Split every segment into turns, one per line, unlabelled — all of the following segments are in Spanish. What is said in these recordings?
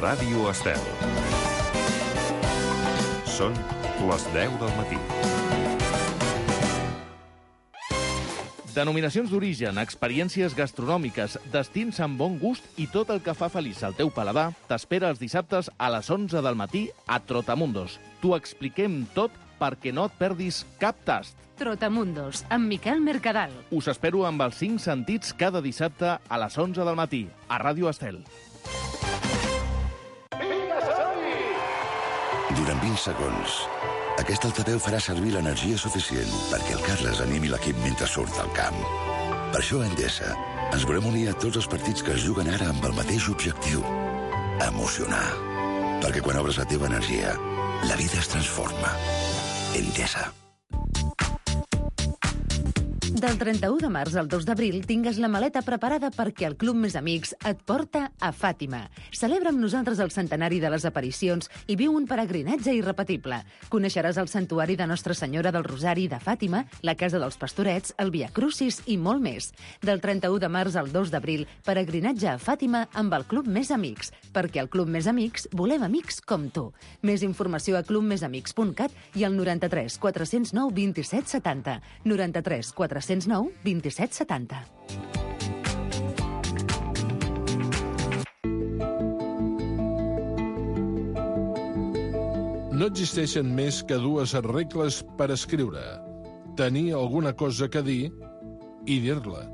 Ràdio Estel. Són les 10 del matí.
Denominacions d'origen, experiències gastronòmiques, destins amb bon gust i tot el que fa feliç el teu paladar t'espera els dissabtes a les 11 del matí a Trotamundos. T'ho expliquem tot perquè no et perdis cap tast.
Trotamundos, amb Miquel Mercadal.
Us espero amb els 5 sentits cada dissabte a les 11 del matí a Ràdio Estel.
Durant 20 segons, aquest altaveu farà servir l'energia suficient perquè el Carles animi l'equip mentre surt al camp. Per això a Endesa ens volem unir a tots els partits que es juguen ara amb el mateix objectiu: emocionar. Perquè quan obres la teva energia, la vida es transforma. Endesa.
Del 31 de març al 2 d'abril tingues la maleta preparada perquè el Club Més Amics et porta a Fàtima. Celebra amb nosaltres el centenari de les aparicions i viu un peregrinatge irrepetible. Coneixeràs el santuari de Nostra Senyora del Rosari de Fàtima, la Casa dels Pastorets, el Via Crucis i molt més. Del 31 de març al 2 d'abril, peregrinatge a Fàtima amb el Club Més Amics. Perquè al Club Més Amics volem amics com tu. Més informació a clubmesamics.cat i al 93 409 27 70. 93 409 27 70.
No existeixen més que dues regles per escriure: tenir alguna cosa que dir i dir-la.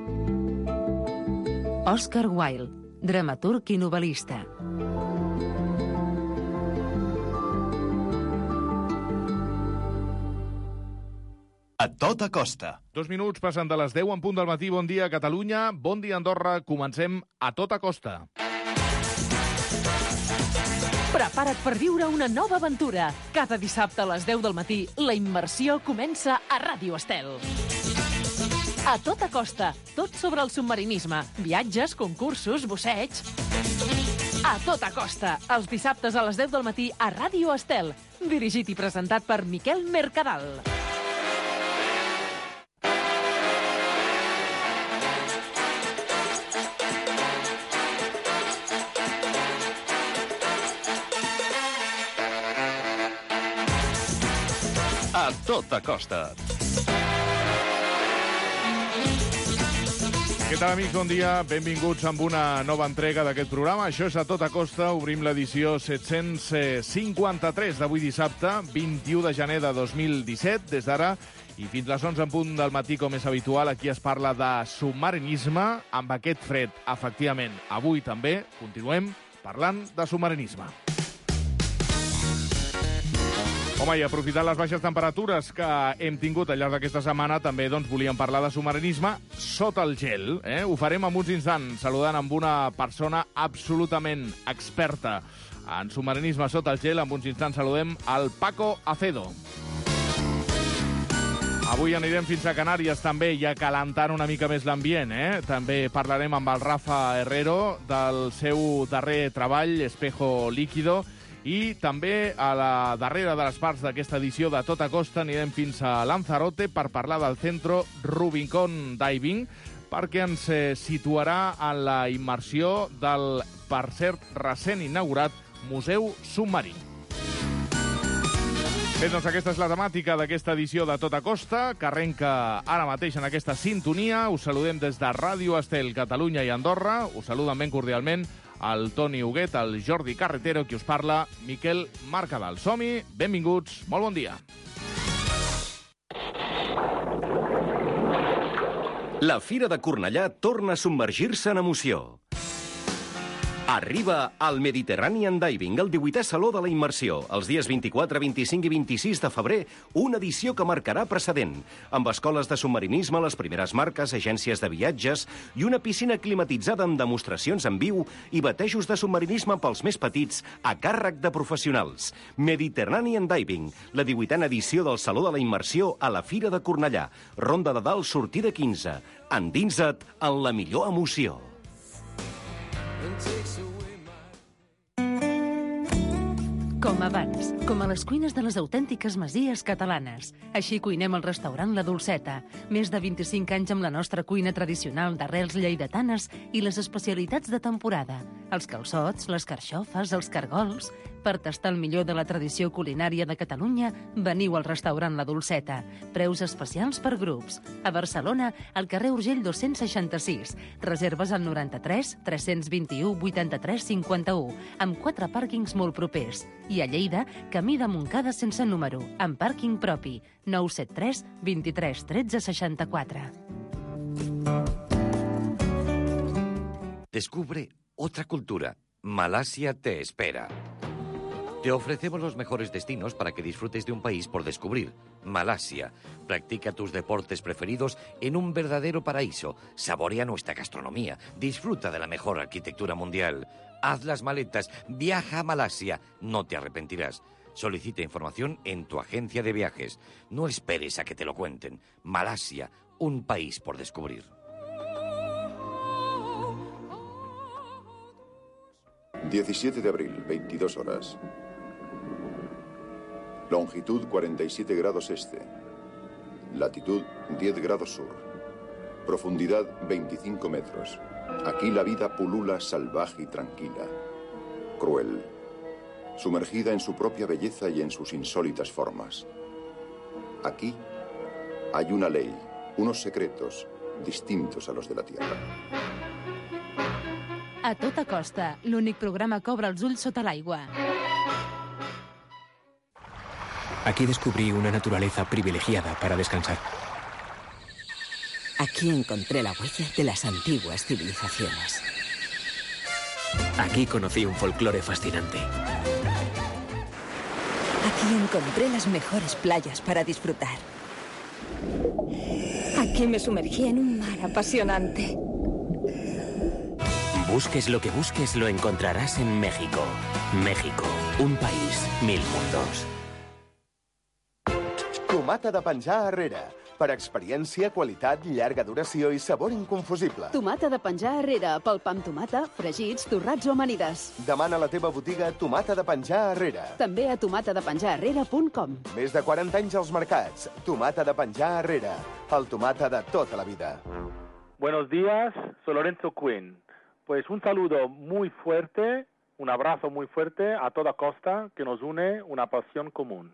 Oscar Wilde, dramaturg i novel·lista.
A tota costa.
2 minuts passen de les 10 en punt del matí. Bon dia, Catalunya. Bon dia, Andorra. Comencem a tota costa.
Prepara't per viure una nova aventura. Cada dissabte a les 10 del matí, la immersió comença a Ràdio Estel. A tota costa, tot sobre el submarinisme, viatges, concursos, busseig. A tota costa, els dissabtes a les 10 del matí a Ràdio Estel. Dirigit i presentat per Miquel Mercadal.
A tota costa. Què tal, amics? Bon dia. Benvinguts amb una nova entrega d'aquest programa. Això és A Tota Costa. Obrim l'edició 753 d'avui dissabte, 21 de gener de 2017. Des d'ara i fins les 11 en punt del matí, com és habitual, aquí es parla de submarinisme amb aquest fred. Efectivament, avui també continuem parlant de submarinisme. Home, i aprofitant les baixes temperatures que hem tingut al llarg d'aquesta setmana, també volíem parlar de submarinisme sota el gel. Ho farem en uns instants, saludant amb una persona absolutament experta en submarinisme sota el gel. En uns instants saludem al Paco Acedo. Avui anirem fins a Canàries també, ja calentant una mica més l'ambient. També parlarem amb el Rafa Herrero del seu darrer treball, Espejo Líquido. I també a la darrera de les parts d'aquesta edició de Tota Costa anirem fins a Lanzarote per parlar del Centro Rubicon Diving, perquè ens situarà en la immersió del, per cert, recent inaugurat Museu Submarí. Bé, doncs aquesta és la temàtica d'aquesta edició de Tota Costa, que arrenca ara mateix en aquesta sintonia. Us saludem des de Ràdio Estel, Catalunya i Andorra. Us saluden ben cordialment el Toni Huguet, el Jordi Carretero, qui us parla, Miquel Mercadal. Som-hi, benvinguts, molt bon dia.
La Fira de Cornellà torna a submergir-se en emoció. Arriba al Mediterranean Diving, el 18è Saló de la Immersió, els dies 24, 25 i 26 de febrer, una edició que marcarà precedent, amb escoles de submarinisme, les primeres marques, agències de viatges i una piscina climatitzada amb demostracions en viu i batejos de submarinisme pels més petits a càrrec de professionals. Mediterranean Diving, la 18a edició del Saló de la Immersió a la Fira de Cornellà. Ronda de Dalt, sortida 15. Endinsa't en la millor emoció.
Com abans, com a les cuines de les autèntiques masies catalanes. Així cuinem al restaurant La Dolceta. Més de 25 anys amb la nostra cuina tradicional d'arrels lleidatanes i les especialitats de temporada. Els calçots, les carxofes, els cargols... Per tastar el millor de la tradició culinària de Catalunya, veniu al restaurant La Dolceta. Preus especials per grups. A Barcelona, al carrer Urgell 266. Reserves al 93 321 83 51, amb 4 pàrquings molt propers. I a Lleida, camí de Montcada sense número, amb pàrquing propi. 973 23 13 64.
Descubre otra cultura. Malasia te espera. Te ofrecemos los mejores destinos para que disfrutes de un país por descubrir. Malasia. Practica tus deportes preferidos en un verdadero paraíso. Saborea nuestra gastronomía. Disfruta de la mejor arquitectura mundial. Haz las maletas. Viaja a Malasia. No te arrepentirás. Solicita información en tu agencia de viajes. No esperes a que te lo cuenten. Malasia. Un país por descubrir.
...17 de abril, 22 horas... Longitud 47 grados este. Latitud 10 grados sur. Profundidad 25 metros. Aquí la vida pulula salvaje y tranquila. Cruel. Sumergida en su propia belleza y en sus insólitas formas. Aquí hay una ley, unos secretos distintos a los de la Tierra.
A tota costa, l'únic programa que obre els ulls sota l'aigua.
Aquí descubrí una naturaleza privilegiada para descansar.
Aquí encontré la huella de las antiguas civilizaciones.
Aquí conocí un folclore fascinante.
Aquí encontré las mejores playas para disfrutar.
Aquí me sumergí en un mar apasionante.
Busques lo que busques, lo encontrarás en México. México, un país, 1000 mundos.
Tomata de penjar Herrera. Per experiència, qualitat, llarga duració i sabor inconfusible.
Tomata de penjar Herrera, pel pa amb tomata, fregits, torrats o amanides.
Demana a la teva botiga Tomata de penjar Herrera.
També a tomatadepenjarherrera.com.
Més de 40 anys als mercats. Tomata de penjar Herrera. El tomata de tota la vida.
Buenos días, soy Lorenzo Quinn. Pues un saludo muy fuerte, un abrazo muy fuerte a toda costa que nos une una pasión común.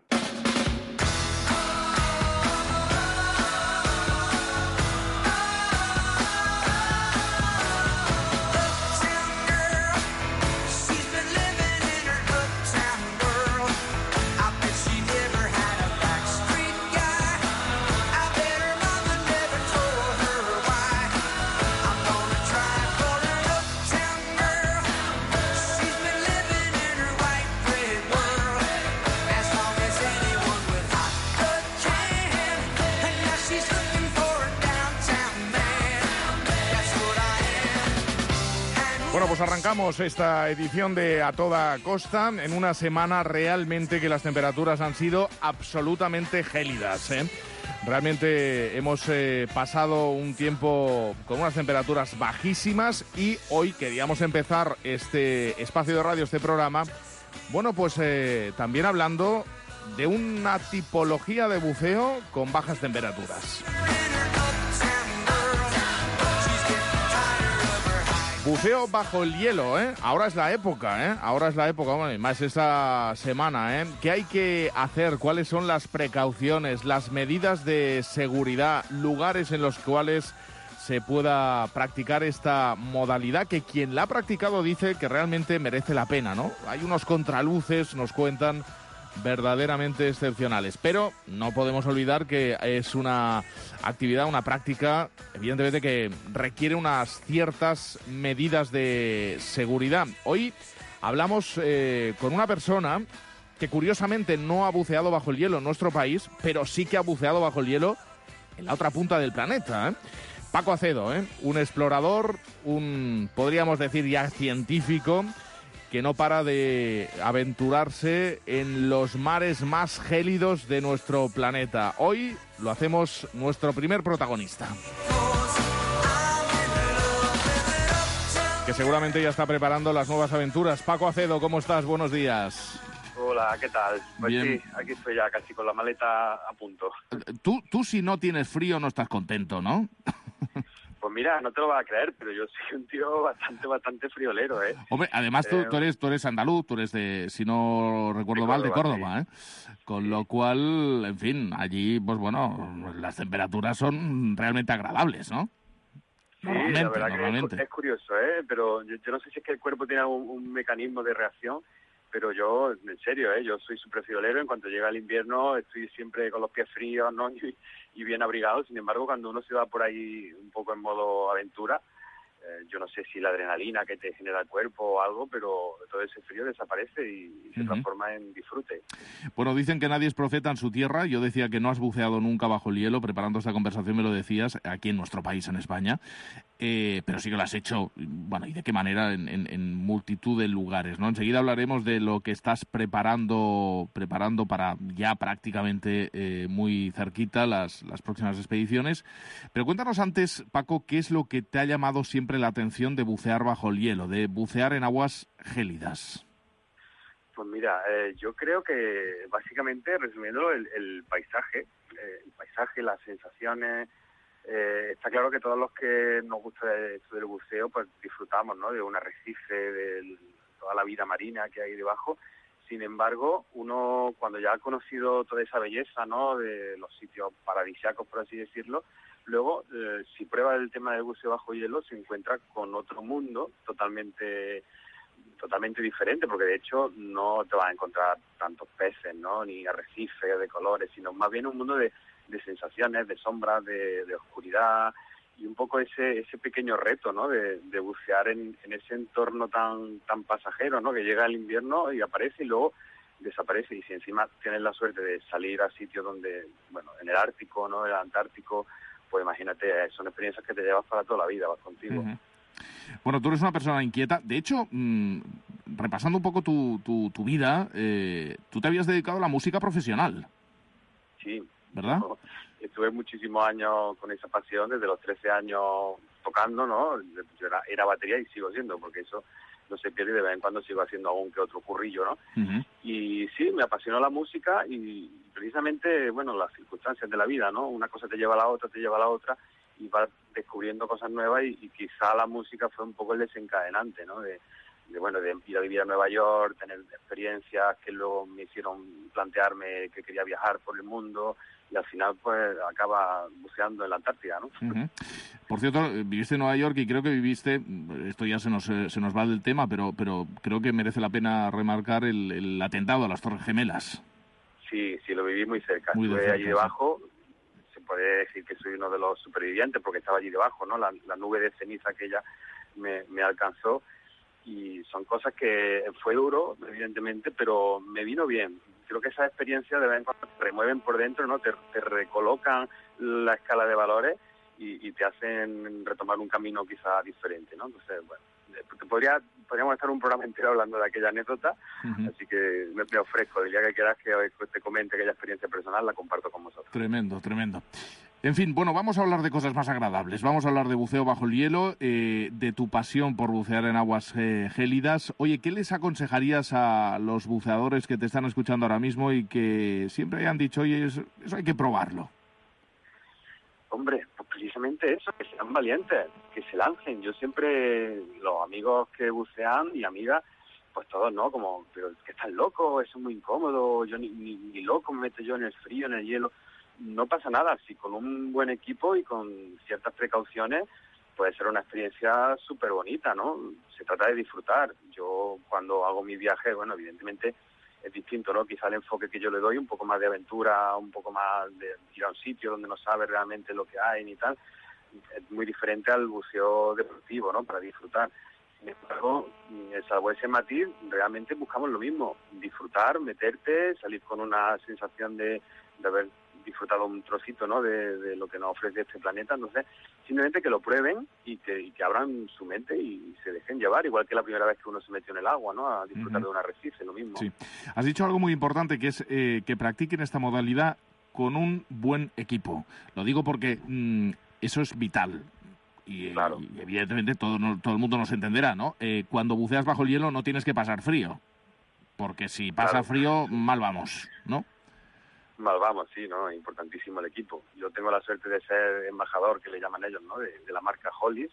Bueno, pues arrancamos esta edición de A Toda Costa en una semana realmente que las temperaturas han sido absolutamente gélidas, ¿eh? Realmente hemos pasado un tiempo con unas temperaturas bajísimas y hoy queríamos empezar este espacio de radio, este programa, bueno, pues también hablando de una tipología de buceo con bajas temperaturas. Buceo bajo el hielo, ¿eh? Ahora es la época, ¿eh? Ahora es la época, bueno, y más esta semana, ¿eh? ¿Qué hay que hacer? ¿Cuáles son las precauciones, las medidas de seguridad, lugares en los cuales se pueda practicar esta modalidad que quien la ha practicado dice que realmente merece la pena, ¿no? Hay unos contraluces, nos cuentan, verdaderamente excepcionales. Pero no podemos olvidar que es una actividad, una práctica, evidentemente, que requiere unas ciertas medidas de seguridad. Hoy hablamos con una persona que curiosamente no ha buceado bajo el hielo en nuestro país, pero sí que ha buceado bajo el hielo en la otra punta del planeta, ¿eh? Paco Acedo, ¿eh? Un explorador, podríamos decir ya científico, que no para de aventurarse en los mares más gélidos de nuestro planeta. Hoy lo hacemos nuestro primer protagonista, que seguramente ya está preparando las nuevas aventuras. Paco Acedo, ¿cómo estás? Buenos días.
Hola, ¿qué tal? Pues
bien.
Sí, aquí estoy ya casi con la maleta a punto.
Tú si no tienes frío no estás contento, ¿no?
Pues mira, no te lo vas a creer, pero yo soy un tío bastante friolero, ¿eh?
Hombre, además tú eres andaluz, tú eres de, si no recuerdo mal, de Córdoba, ¿eh? Con lo cual, en fin, allí, pues bueno, las temperaturas son realmente agradables, ¿no?
Sí, la verdad que es curioso, ¿eh? Pero yo no sé si es que el cuerpo tiene un mecanismo de reacción, pero yo, en serio, yo soy súper friolero. En cuanto llega el invierno estoy siempre con los pies fríos, ¿no? Y bien abrigado. Sin embargo, cuando uno se va por ahí un poco en modo aventura, yo no sé si la adrenalina que te genera el cuerpo o algo, pero todo ese frío desaparece y se transforma en disfrute.
Bueno, dicen que nadie es profeta en su tierra. Yo decía que no has buceado nunca bajo el hielo. Preparando esta conversación me lo decías, aquí en nuestro país, en España. Pero sí que lo has hecho, bueno, y de qué manera, en multitud de lugares, ¿no? Enseguida hablaremos de lo que estás preparando para ya prácticamente muy cerquita las próximas expediciones. Pero cuéntanos antes, Paco, ¿qué es lo que te ha llamado siempre la atención de bucear bajo el hielo, de bucear en aguas gélidas?
Pues mira, yo creo que básicamente, resumiéndolo, el paisaje, las sensaciones. Está claro que todos los que nos gusta esto del buceo, pues disfrutamos, ¿no? De un arrecife, de toda la vida marina que hay debajo. Sin embargo, uno cuando ya ha conocido toda esa belleza, ¿no? De los sitios paradisíacos, por así decirlo, luego, si prueba el tema del buceo bajo hielo, se encuentra con otro mundo totalmente diferente, porque de hecho no te vas a encontrar tantos peces, ¿no? Ni arrecifes de colores, sino más bien un mundo de sensaciones, de sombras, de oscuridad, y un poco ese pequeño reto, ¿no? De bucear en ese entorno tan pasajero, ¿no? Que llega el invierno y aparece y luego desaparece. Y si encima tienes la suerte de salir a sitios donde, bueno, en el Ártico, ¿no? El Antártico, pues imagínate, son experiencias que te llevas para toda la vida, vas contigo.
Uh-huh. Bueno, tú eres una persona inquieta. De hecho, repasando un poco tu vida, tú te habías dedicado a la música profesional.
Sí.
¿Verdad?
Estuve muchísimos años con esa pasión, desde los 13 años tocando, ¿no? Yo era batería y sigo siendo, porque eso no se pierde, y de vez en cuando sigo haciendo algún que otro currillo, ¿no? Uh-huh. Y sí, me apasionó la música y precisamente, bueno, las circunstancias de la vida, ¿no? Una cosa te lleva a la otra, y vas descubriendo cosas nuevas y quizá la música fue un poco el desencadenante, ¿no? De ir a vivir a Nueva York, tener experiencias que luego me hicieron plantearme que quería viajar por el mundo, y al final pues acaba buceando en la Antártida, ¿no?
Uh-huh. Por cierto, viviste en Nueva York y creo que esto ya se nos va del tema, pero creo que merece la pena remarcar el atentado a las Torres Gemelas.
Sí, lo viví muy cerca. Estuve allí debajo. Se puede decir que soy uno de los supervivientes porque estaba allí debajo, ¿no? La nube de ceniza aquella me alcanzó. Y son cosas que fue duro, evidentemente, pero me vino bien. Creo que esas experiencias de vez en cuando te remueven por dentro, ¿no? Te recolocan la escala de valores y te hacen retomar un camino quizá diferente, ¿no? Entonces, bueno, podríamos estar un programa entero hablando de aquella anécdota, uh-huh. Así que me ofrezco. El día que quieras que te comente aquella experiencia personal, la comparto con vosotros.
Tremendo. En fin, bueno, vamos a hablar de cosas más agradables. Vamos a hablar de buceo bajo el hielo, de tu pasión por bucear en aguas gélidas. Oye, ¿qué les aconsejarías a los buceadores que te están escuchando ahora mismo y que siempre hayan dicho, oye, eso hay que probarlo?
Hombre, pues precisamente eso, que sean valientes, que se lancen. Yo siempre, los amigos que bucean y amigas, pues todos, ¿no? Como, pero es que están locos, eso es muy incómodo, yo ni loco me meto yo en el frío, en el hielo. No pasa nada, si con un buen equipo y con ciertas precauciones puede ser una experiencia súper bonita, ¿no? Se trata de disfrutar. Yo cuando hago mi viaje, bueno, evidentemente es distinto, ¿no? Quizá el enfoque que yo le doy, un poco más de aventura, un poco más de ir a un sitio donde no sabes realmente lo que hay ni tal, es muy diferente al buceo deportivo, ¿no? Para disfrutar. Sin embargo, salvo ese matiz, realmente buscamos lo mismo, disfrutar, meterte, salir con una sensación de haber disfrutado un trocito, ¿no? de lo que nos ofrece este planeta. Entonces, simplemente que lo prueben y que abran su mente y se dejen llevar, igual que la primera vez que uno se metió en el agua, ¿no? A disfrutar de un arrecife, lo mismo.
Sí. Has dicho algo muy importante, que es que practiquen esta modalidad con un buen equipo. Lo digo porque eso es vital. Y,
claro.
Y evidentemente todo el mundo nos entenderá, ¿no? Cuando buceas bajo el hielo no tienes que pasar frío, porque si pasa frío, mal vamos, ¿no?
Mal vamos, sí, ¿no? Importantísimo el equipo. Yo tengo la suerte de ser embajador, que le llaman ellos, ¿no? De la marca Hollis,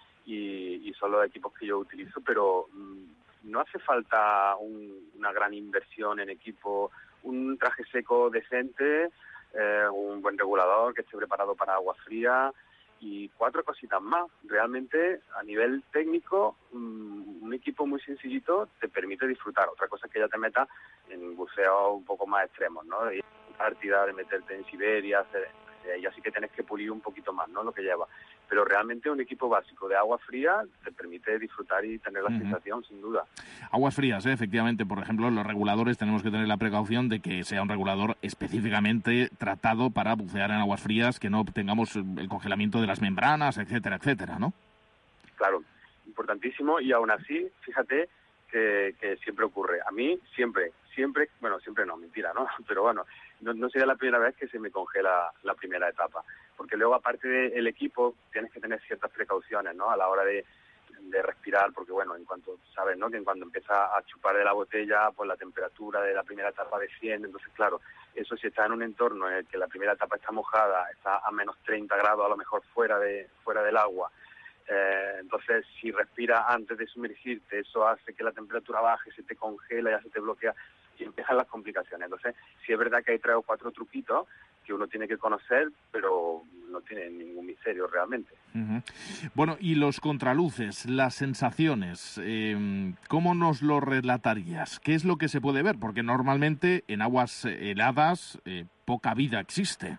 y son los equipos que yo utilizo, pero no hace falta una gran inversión en equipo, un traje seco decente, un buen regulador que esté preparado para agua fría y 4 cositas más. Realmente, a nivel técnico, un equipo muy sencillito te permite disfrutar. Otra cosa es que ya te metas en buceos un poco más extremos, ¿no? De Antártida, de meterte en Siberia, ya sí que tienes que pulir un poquito más, ¿no? Lo que lleva. Pero realmente un equipo básico de agua fría te permite disfrutar y tener la sensación, sin duda.
Aguas frías, efectivamente. Por ejemplo, los reguladores tenemos que tener la precaución de que sea un regulador específicamente tratado para bucear en aguas frías, que no tengamos el congelamiento de las membranas, etcétera, etcétera, ¿no?
Claro, importantísimo. Y aún así, fíjate que siempre ocurre. A mí siempre, bueno, siempre no, mentira, ¿no? Pero bueno, no sería la primera vez que se me congela la primera etapa. Porque luego, aparte del equipo, tienes que tener ciertas precauciones, ¿no? A la hora de respirar, porque bueno, en cuanto sabes, ¿no? Que en cuanto empieza a chupar de la botella, pues la temperatura de la primera etapa desciende. Entonces, claro, eso si está en un entorno en el que la primera etapa está mojada, está a menos 30 grados a lo mejor fuera del agua, entonces si respiras antes de sumergirte, eso hace que la temperatura baje, se te congela, ya se te bloquea y empiezan las complicaciones. Entonces, sí es verdad que hay 3 o 4 truquitos que uno tiene que conocer, pero no tiene ningún misterio realmente.
Bueno, y los contraluces, las sensaciones, ¿cómo nos lo relatarías? ¿Qué es lo que se puede ver? Porque normalmente en aguas heladas poca vida existe.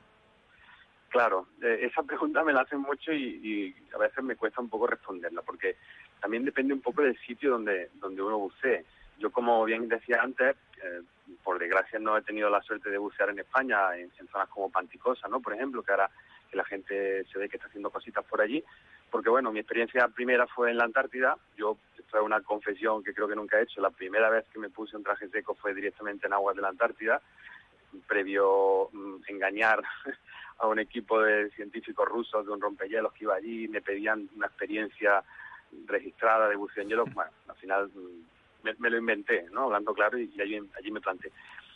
Claro, esa pregunta me la hacen mucho y a veces me cuesta un poco responderla, porque también depende un poco del sitio donde uno bucee. Yo, como bien decía antes, por desgracia no he tenido la suerte de bucear en España, en zonas como Panticosa, ¿no? Por ejemplo, que ahora que la gente se ve que está haciendo cositas por allí, porque bueno, mi experiencia primera fue en la Antártida. Yo, esto es una confesión que creo que nunca he hecho, la primera vez que me puse un traje seco fue directamente en aguas de la Antártida, previo engañar a un equipo de científicos rusos de un rompehielos que iba allí, me pedían una experiencia registrada de buceo en hielo. Bueno, al final me lo inventé, ¿no? Hablando claro, y allí me planté.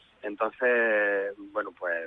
Entonces, bueno, pues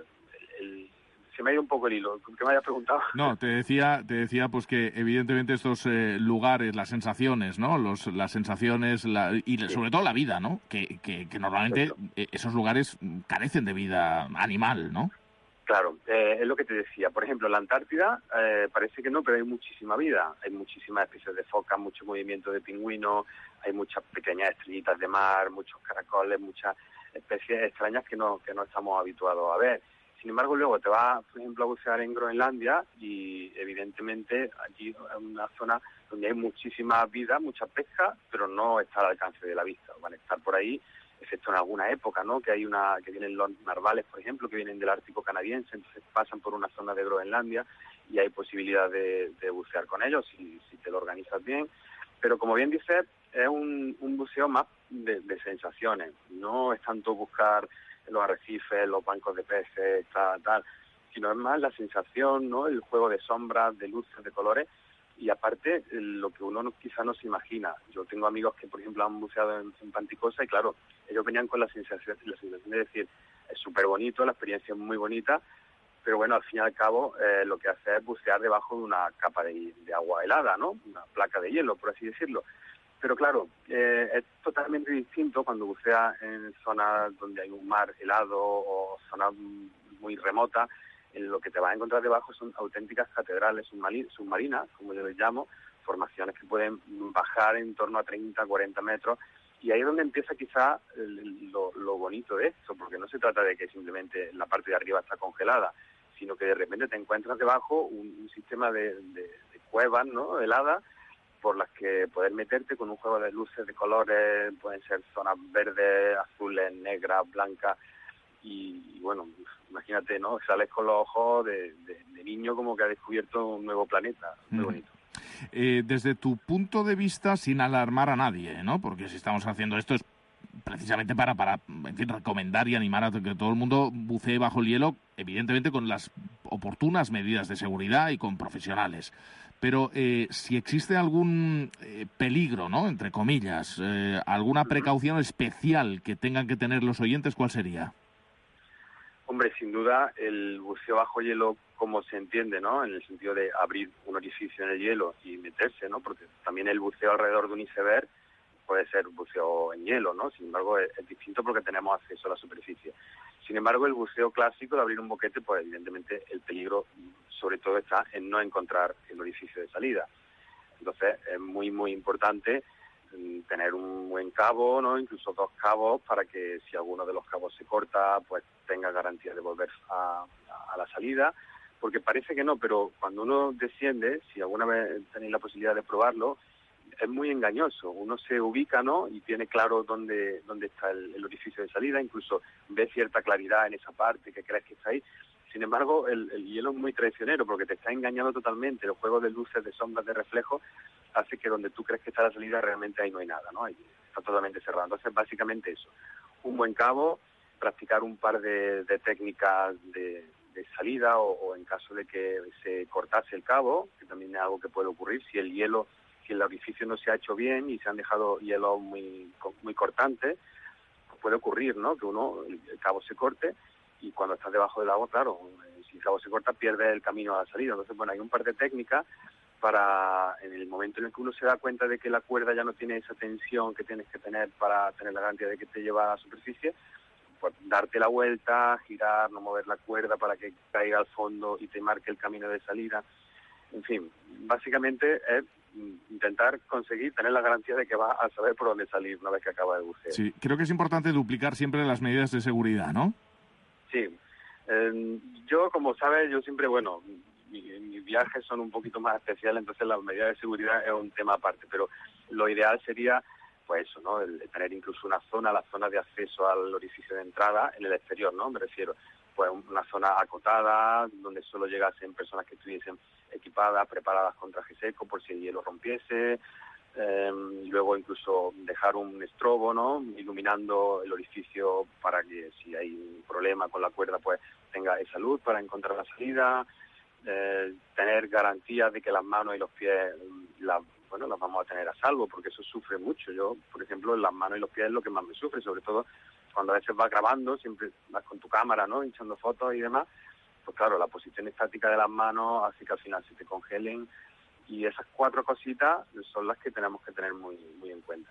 se me ha ido un poco el hilo. ¿Qué me habías preguntado?
No, te decía pues que evidentemente estos lugares, las sensaciones, ¿no? Las sensaciones y sobre todo la vida, ¿no? Que normalmente esos lugares carecen de vida animal, ¿no?
Claro, es lo que te decía. Por ejemplo, en la Antártida parece que no, pero hay muchísima vida. Hay muchísimas especies de focas, mucho movimiento de pingüinos, hay muchas pequeñas estrellitas de mar, muchos caracoles, muchas especies extrañas que no estamos habituados a ver. Sin embargo, luego te vas, por ejemplo, a bucear en Groenlandia y evidentemente allí es una zona donde hay muchísima vida, mucha pesca, pero no está al alcance de la vista. Van a estar por ahí, excepto en alguna época, ¿no? Que vienen los narvales, por ejemplo, que vienen del Ártico canadiense, entonces pasan por una zona de Groenlandia y hay posibilidad de bucear con ellos si te lo organizas bien. Pero como bien dices, es un buceo más de sensaciones. No es tanto buscar los arrecifes, los bancos de peces, tal, sino es más la sensación, ¿no? El juego de sombras, de luces, de colores. Y aparte, lo que uno quizá no se imagina. Yo tengo amigos que, por ejemplo, han buceado en Panticosa y, claro, ellos venían con la sensación de decir, es súper bonito, la experiencia es muy bonita, pero bueno, al fin y al cabo, lo que hace es bucear debajo de una capa de agua helada, ¿no? Una placa de hielo, por así decirlo. Pero claro, es totalmente distinto cuando buceas en zonas donde hay un mar helado o zonas muy remotas. Lo que te vas a encontrar debajo son auténticas catedrales submarinas, como yo les llamo, formaciones que pueden bajar en torno a 30, 40 metros, y ahí es donde empieza quizá lo bonito de esto, porque no se trata de que simplemente la parte de arriba está congelada, sino que de repente te encuentras debajo un sistema de cuevas, ¿no? Heladas, por las que poder meterte con un juego de luces, de colores, pueden ser zonas verdes, azules, negras, blancas, y bueno, imagínate, ¿no? Sales con los ojos de niño como que ha descubierto un nuevo planeta. Muy bonito.
Desde tu punto de vista, sin alarmar a nadie, ¿no? Porque si estamos haciendo esto es precisamente para en fin, recomendar y animar a que todo el mundo bucee bajo el hielo, evidentemente con las oportunas medidas de seguridad y con profesionales. Pero si existe algún peligro, ¿no? Entre comillas, alguna precaución especial que tengan que tener los oyentes, ¿cuál sería?
Hombre, sin duda, el buceo bajo hielo, como se entiende, ¿no? En el sentido de abrir un orificio en el hielo y meterse, ¿no? Porque también el buceo alrededor de un iceberg puede ser buceo en hielo, ¿no? Sin embargo, es distinto porque tenemos acceso a la superficie. Sin embargo, el buceo clásico de abrir un boquete, pues evidentemente el peligro sobre todo está en no encontrar el orificio de salida. Entonces, es muy, muy importante tener un buen cabo, ¿no? Incluso 2 cabos para que si alguno de los cabos se corta, pues tenga garantía de volver a la salida, porque parece que no, pero cuando uno desciende, si alguna vez tenéis la posibilidad de probarlo, es muy engañoso. Uno se ubica, ¿no? Y tiene claro dónde está el orificio de salida, incluso ve cierta claridad en esa parte que crees que está ahí. Sin embargo, el hielo es muy traicionero porque te está engañando totalmente. El juego de luces, de sombras, de reflejos, hace que donde tú crees que está la salida, realmente ahí no hay nada, ¿no? Ahí está totalmente cerrado. Entonces, básicamente eso. Un buen cabo, practicar un par de técnicas de salida o en caso de que se cortase el cabo, que también es algo que puede ocurrir, si el orificio no se ha hecho bien y se han dejado hielos muy cortantes, pues puede ocurrir, ¿no? Que el cabo se corte y cuando estás debajo del agua, claro, si el cabo se corta, pierde el camino a la salida. Entonces, bueno, hay un par de técnicas para, en el momento en el que uno se da cuenta de que la cuerda ya no tiene esa tensión que tienes que tener para tener la garantía de que te lleva a la superficie, pues darte la vuelta, girar, no mover la cuerda para que caiga al fondo y te marque el camino de salida. En fin, básicamente es intentar conseguir tener la garantía de que vas a saber por dónde salir una vez que acaba de bucear.
Sí, creo que es importante duplicar siempre las medidas de seguridad, ¿no?
Sí. Yo, como sabes, siempre, mis viajes son un poquito más especiales, entonces la medida de seguridad es un tema aparte, pero lo ideal sería, pues eso, ¿no? El tener incluso la zona de acceso al orificio de entrada en el exterior, ¿no? Me refiero, pues una zona acotada, donde solo llegasen personas que estuviesen equipadas, preparadas con traje seco por si el hielo rompiese, luego incluso dejar un estrobo, ¿no? Iluminando el orificio para que si hay un problema con la cuerda, pues tenga esa luz para encontrar la salida, tener garantía de que las manos y los pies las vamos a tener a salvo, porque eso sufre mucho. Yo, por ejemplo, las manos y los pies es lo que más me sufre, sobre todo cuando a veces vas grabando, siempre vas con tu cámara, ¿no? Hinchando fotos y demás, pues claro, la posición estática de las manos hace que al final se te congelen, y esas 4 cositas son las que tenemos que tener muy, muy en cuenta.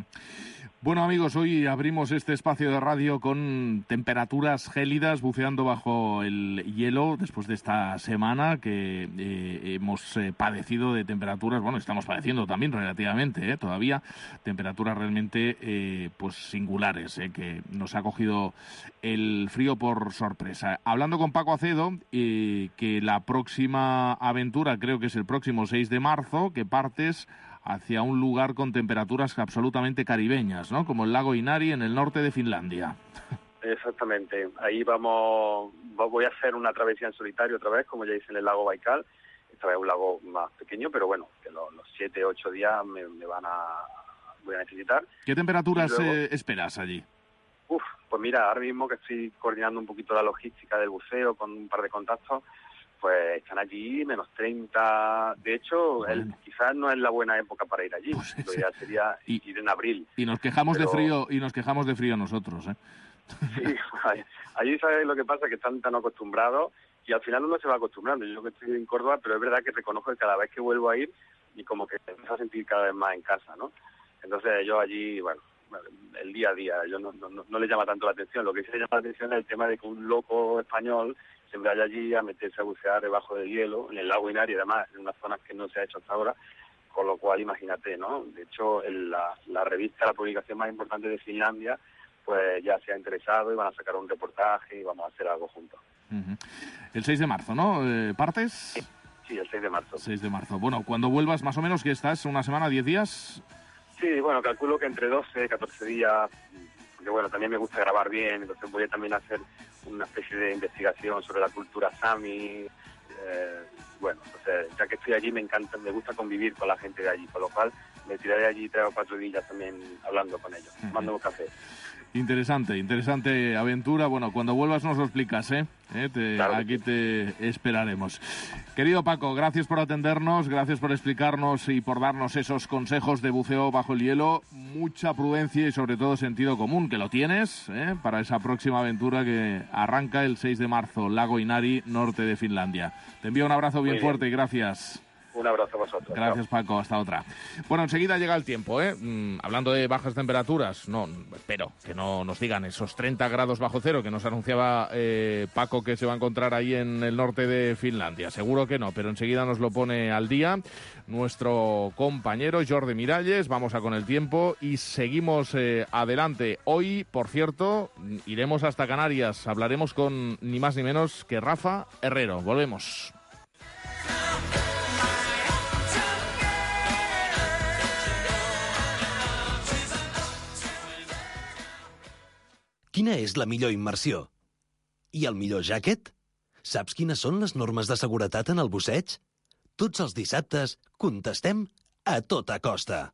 Bueno, amigos, hoy abrimos este espacio de radio con temperaturas gélidas, buceando bajo el hielo, después de esta semana que hemos padecido de temperaturas, estamos padeciendo también relativamente, todavía, temperaturas realmente singulares, que nos ha cogido el frío por sorpresa. Hablando con Paco Acedo, que la próxima aventura, creo que es el próximo 6 de marzo, que partes hacia un lugar con temperaturas absolutamente caribeñas, ¿no? Como el lago Inari en el norte de Finlandia.
Exactamente. Ahí voy a hacer una travesía en solitario otra vez, como ya hice en el lago Baikal. Esta vez un lago más pequeño, pero bueno, que los 7, 8 días voy a necesitar.
¿Qué temperaturas esperas allí?
Pues mira, ahora mismo que estoy coordinando un poquito la logística del buceo con un par de contactos, pues están allí menos 30. De hecho, quizás no es la buena época para ir allí. Pues lo ideal sería ir en abril.
Y nos quejamos de frío nosotros, ¿eh?
Sí, allí sabes lo que pasa, que están tan acostumbrados y al final uno se va acostumbrando. Yo que estoy en Córdoba, pero es verdad que reconozco que cada vez que vuelvo a ir y como que me empiezo a sentir cada vez más en casa, ¿no? Entonces yo allí, el día a día, yo no le llama tanto la atención. Lo que sí le llama la atención es el tema de que un loco español se vaya allí a meterse a bucear debajo del hielo, en el lago Inari, además en unas zonas que no se ha hecho hasta ahora, con lo cual imagínate, ¿no? De hecho, la revista, la publicación más importante de Finlandia, pues ya se ha interesado y van a sacar un reportaje y vamos a hacer algo juntos.
El 6 de marzo, ¿no? ¿Partes?
Sí, el 6 de marzo.
6 de marzo. Bueno, cuando vuelvas más o menos, ¿qué estás? ¿Una semana, 10 días?
Sí, calculo que entre 12 y 14 días, porque también me gusta grabar bien, entonces voy a también hacer una especie de investigación sobre la cultura sami. Entonces, ya que estoy allí me gusta convivir con la gente de allí, con lo cual me tiraré allí 3 o 4 días también hablando con ellos, tomando un café.
Interesante aventura. Bueno, cuando vuelvas nos lo explicas, ¿eh?
Claro.
Aquí te esperaremos. Querido Paco, gracias por atendernos, gracias por explicarnos y por darnos esos consejos de buceo bajo el hielo. Mucha prudencia y sobre todo sentido común, que lo tienes, para esa próxima aventura que arranca el 6 de marzo, Lago Inari, norte de Finlandia. Te envío un abrazo bien fuerte y gracias.
Un abrazo a vosotros.
Gracias, Paco. Hasta otra. Bueno, enseguida llega el tiempo, hablando de bajas temperaturas, espero que no nos digan esos 30 grados bajo cero que nos anunciaba Paco que se va a encontrar ahí en el norte de Finlandia. Seguro que no, pero enseguida nos lo pone al día nuestro compañero Jordi Miralles. Vamos a con el tiempo y seguimos adelante. Hoy, por cierto, iremos hasta Canarias. Hablaremos con ni más ni menos que Rafa Herrero. Volvemos.
Quina és la millor immersió? I el millor jacket? Saps quines són les normes de seguretat en el busseig? Tots els dissabtes contestem a tota costa.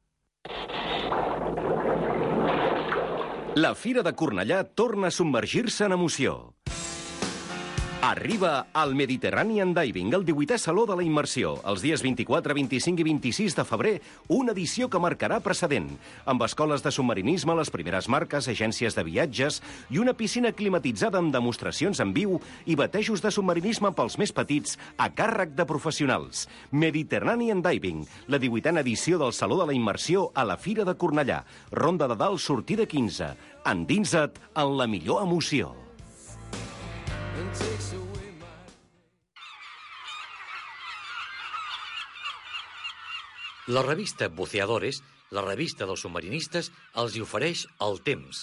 La Fira de Cornellà torna a submergir-se en emoció. Arriba al Mediterranean Diving, el 18è Saló de la Immersió, els dies 24, 25 i 26 de febrer, una edició que marcarà precedent, amb escoles de submarinisme, les primeres marques, agències de viatges i una piscina climatitzada amb demostracions en viu i batejos de submarinisme pels més petits a càrrec de professionals. Mediterranean Diving, la 18a edició del Saló de la Immersió a la Fira de Cornellà. Ronda de Dalt, sortida 15. Endinsa't en la millor emoció.
La revista Buceadores, la revista dels submarinistes, els hi ofereix el temps.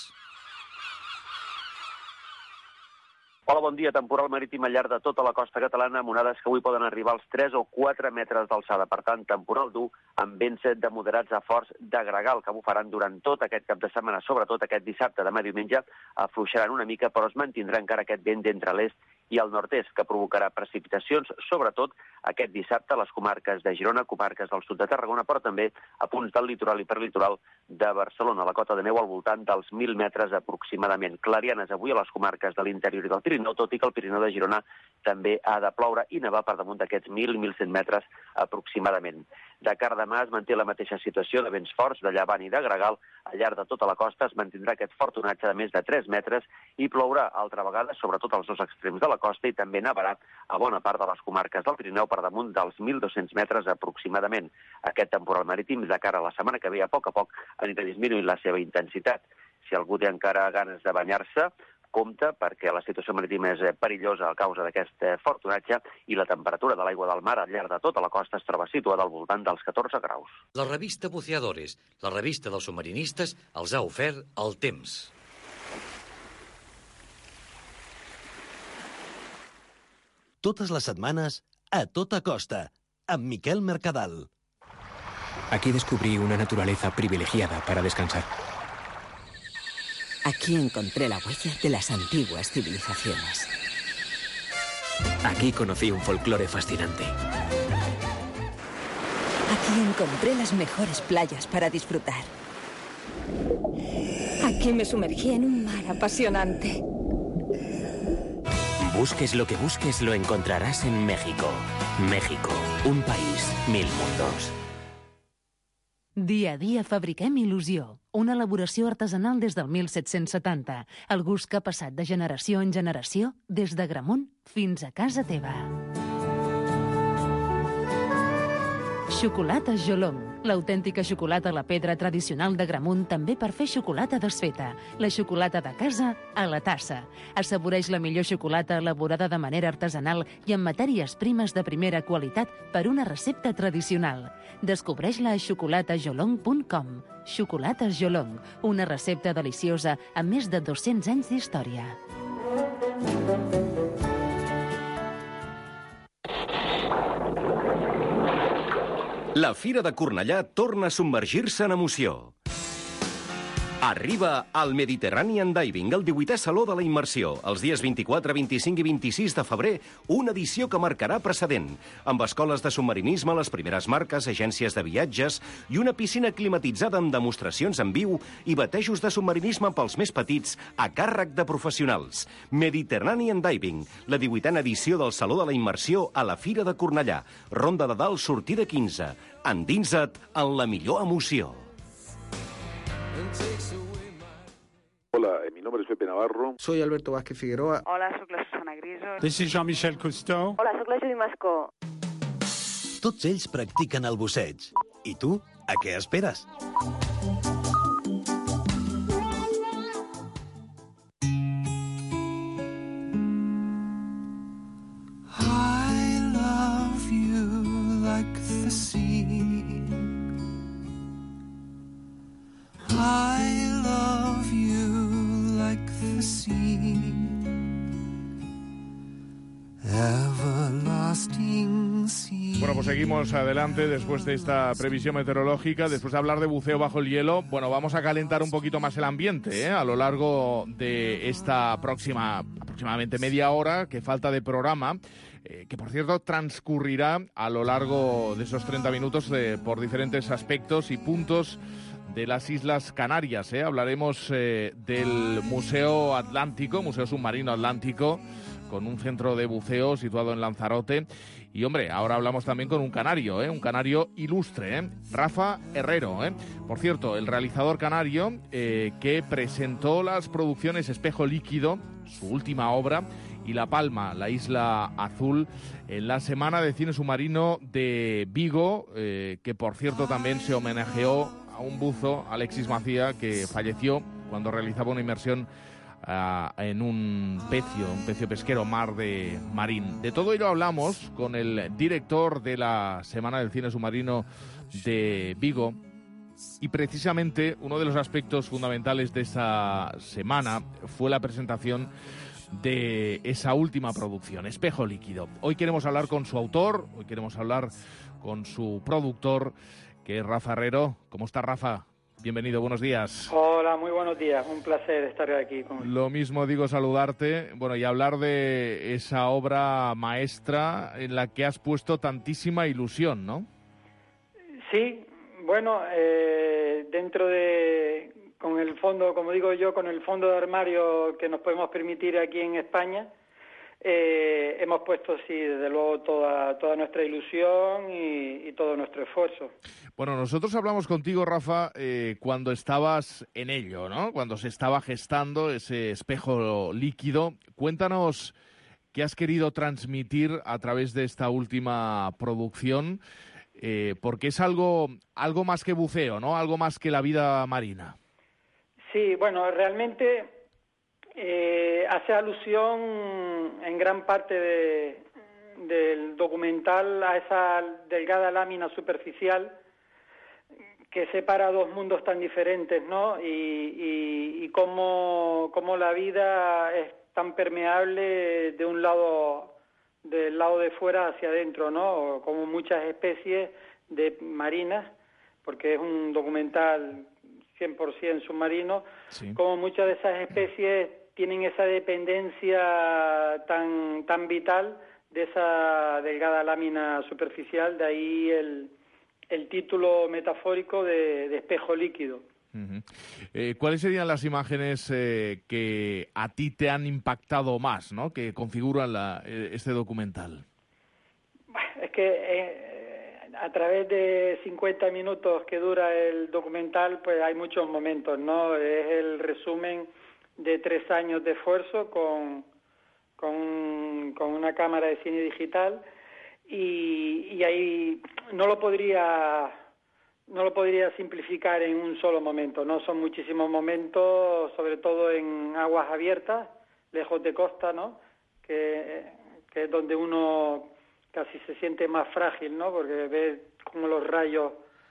Hola, bon dia. Temporal marítim al llarg de tota la costa catalana amb onades que avui poden arribar als 3 o 4 metres d'alçada. Per tant, temporal dur amb vents de moderats a forts de gregal que bufaran durant tot aquest cap de setmana, sobretot aquest dissabte, demà diumenge, afluixaran una mica, però es mantindrà encara aquest vent d'entre l'est i el nord-est, que provocarà precipitacions, sobretot aquest dissabte a les comarques de Girona, comarques del sud de Tarragona, però també a punts del litoral i perlitoral de Barcelona. La cota de neu al voltant dels 1.000 metres aproximadament. Clarianes avui a les comarques de l'interior i del Pirineu, tot i que el Pirineu de Girona també ha de ploure i nevar per damunt d'aquests 1.000-1.100 metres aproximadament. De cara a demà es manté la mateixa situació de vents forts, de llevant i de gregal. Al llarg de tota la costa es mantindrà aquest fort onatge de més de 3 metres i plourà altra vegada, sobretot als dos extrems de la costa, i també nevarà a bona part de les comarques del Pirineu per damunt dels 1.200 metres aproximadament. Aquest temporal marítim, de cara a la setmana que ve, a poc anirà disminuint la seva intensitat. Si algú té encara ganes de banyar-se, compte, perquè la situació marítima és perillosa a causa d'aquest fort onatge i la temperatura de l'aigua del mar al llarg de tota la costa es troba situada al voltant dels 14 graus.
La revista Buceadores, la revista dels submarinistes, els ha ofert el temps.
Totes les setmanes, a tota costa, amb Miquel Mercadal.
Aquí descubrí una naturaleza privilegiada para descansar.
Aquí encontré la huella de las antiguas civilizaciones.
Aquí conocí un folclore fascinante.
Aquí encontré las mejores playas para disfrutar.
Aquí me sumergí en un mar apasionante.
Busques lo que busques, lo encontrarás en México. México, un país, 1000 mundos.
Dia a dia fabriquem il·lusió, una elaboració artesanal des del 1770, el gust que ha passat de generació en generació, des de Gramunt fins a casa teva. Xocolata Jolong, l'autèntica xocolata a la pedra tradicional de Gramunt, també per fer xocolata desfeta, la xocolata de casa a la tassa. Assaboreix la millor xocolata elaborada de manera artesanal i amb matèries primes de primera qualitat per una recepta tradicional. Descobreix-la a xocolataJolong.com. Xocolata Jolong, una recepta deliciosa amb més de 200 anys d'història.
La Fira de Cornellà torna a submergir-se en emoció. Arriba al Mediterranean Diving, el 18è Saló de la Immersió. Els dies 24, 25 i 26 de febrer, una edició que marcarà precedent. Amb escoles de submarinisme, les primeres marques, agències de viatges i una piscina climatitzada amb demostracions en viu i batejos de submarinisme pels més petits a càrrec de professionals. Mediterranean Diving, la 18a edició del Saló de la Immersió a la Fira de Cornellà. Ronda de Dalt, sortida 15. Endinsa't en la millor emoció.
Hola, mi nombre es Pepe Navarro.
Soy Alberto Vázquez Figueroa.
Hola, soc la Susana Griso.
This is Jean-Michel Cousteau.
Hola, soc la Judy Mascó.
Tots ells practiquen el busseig. I tu, a què esperes?
I love you like the sea. I love you like the sea. Everlasting sea.
Bueno, pues seguimos adelante después de esta previsión meteorológica, después de hablar de buceo bajo el hielo. Bueno, vamos a calentar un poquito más el ambiente, a lo largo de esta próxima, aproximadamente media hora que falta de programa, que por cierto transcurrirá a lo largo de esos 30 minutos por diferentes aspectos y puntos de las Islas Canarias. Hablaremos del Museo Atlántico, Museo Submarino Atlántico, con un centro de buceo situado en Lanzarote. Y, hombre, ahora hablamos también con un canario ilustre, Rafa Herrero. Por cierto, el realizador canario que presentó las producciones Espejo Líquido, su última obra, y La Palma, la Isla Azul, en la Semana de Cine Submarino de Vigo, que, por cierto, también se homenajeó a un buzo, Alexis Macía, que falleció cuando realizaba una inmersión en un pecio pesquero, Mar de Marín. De todo ello hablamos con el director de la Semana del Cine Submarino de Vigo, y precisamente uno de los aspectos fundamentales de esa semana fue la presentación de esa última producción, Espejo Líquido. Hoy queremos hablar con su autor, hoy queremos hablar con su productor, que es Rafa Herrero. ¿Cómo está, Rafa? Bienvenido, buenos días.
Hola, muy buenos días. Un placer estar aquí con...
Lo mismo digo, saludarte. Bueno, y hablar de esa obra maestra en la que has puesto tantísima ilusión, ¿no?
Sí, bueno, dentro de... con el fondo, como digo yo, con el fondo de armario que nos podemos permitir aquí en España, hemos puesto, sí, desde luego, toda nuestra ilusión y todo nuestro esfuerzo.
Bueno, nosotros hablamos contigo, Rafa, cuando estabas en ello, ¿no? Cuando se estaba gestando ese espejo líquido. Cuéntanos qué has querido transmitir a través de esta última producción, porque es algo más que buceo, ¿no? Algo más que la vida marina.
Sí, bueno, realmente hace alusión en gran parte del documental a esa delgada lámina superficial que separa dos mundos tan diferentes, ¿no? Y cómo la vida es tan permeable del lado de fuera hacia adentro, ¿no? Como muchas especies de marinas, porque es un documental 100% submarino, sí. Como muchas de esas especies tienen esa dependencia tan vital de esa delgada lámina superficial, de ahí el título metafórico de espejo líquido.
Uh-huh. ¿Cuáles serían las imágenes que a ti te han impactado más, ¿no? Que configuran este documental?
Es que a través de 50 minutos que dura el documental, pues hay muchos momentos, ¿no? Es el resumen de 3 años de esfuerzo con una cámara de cine digital, y ahí no lo podría simplificar en un solo momento, ¿no? Son muchísimos momentos, sobre todo en aguas abiertas, lejos de costa, ¿no? Que es donde uno casi se siente más frágil, ¿no? Porque ve cómo los rayos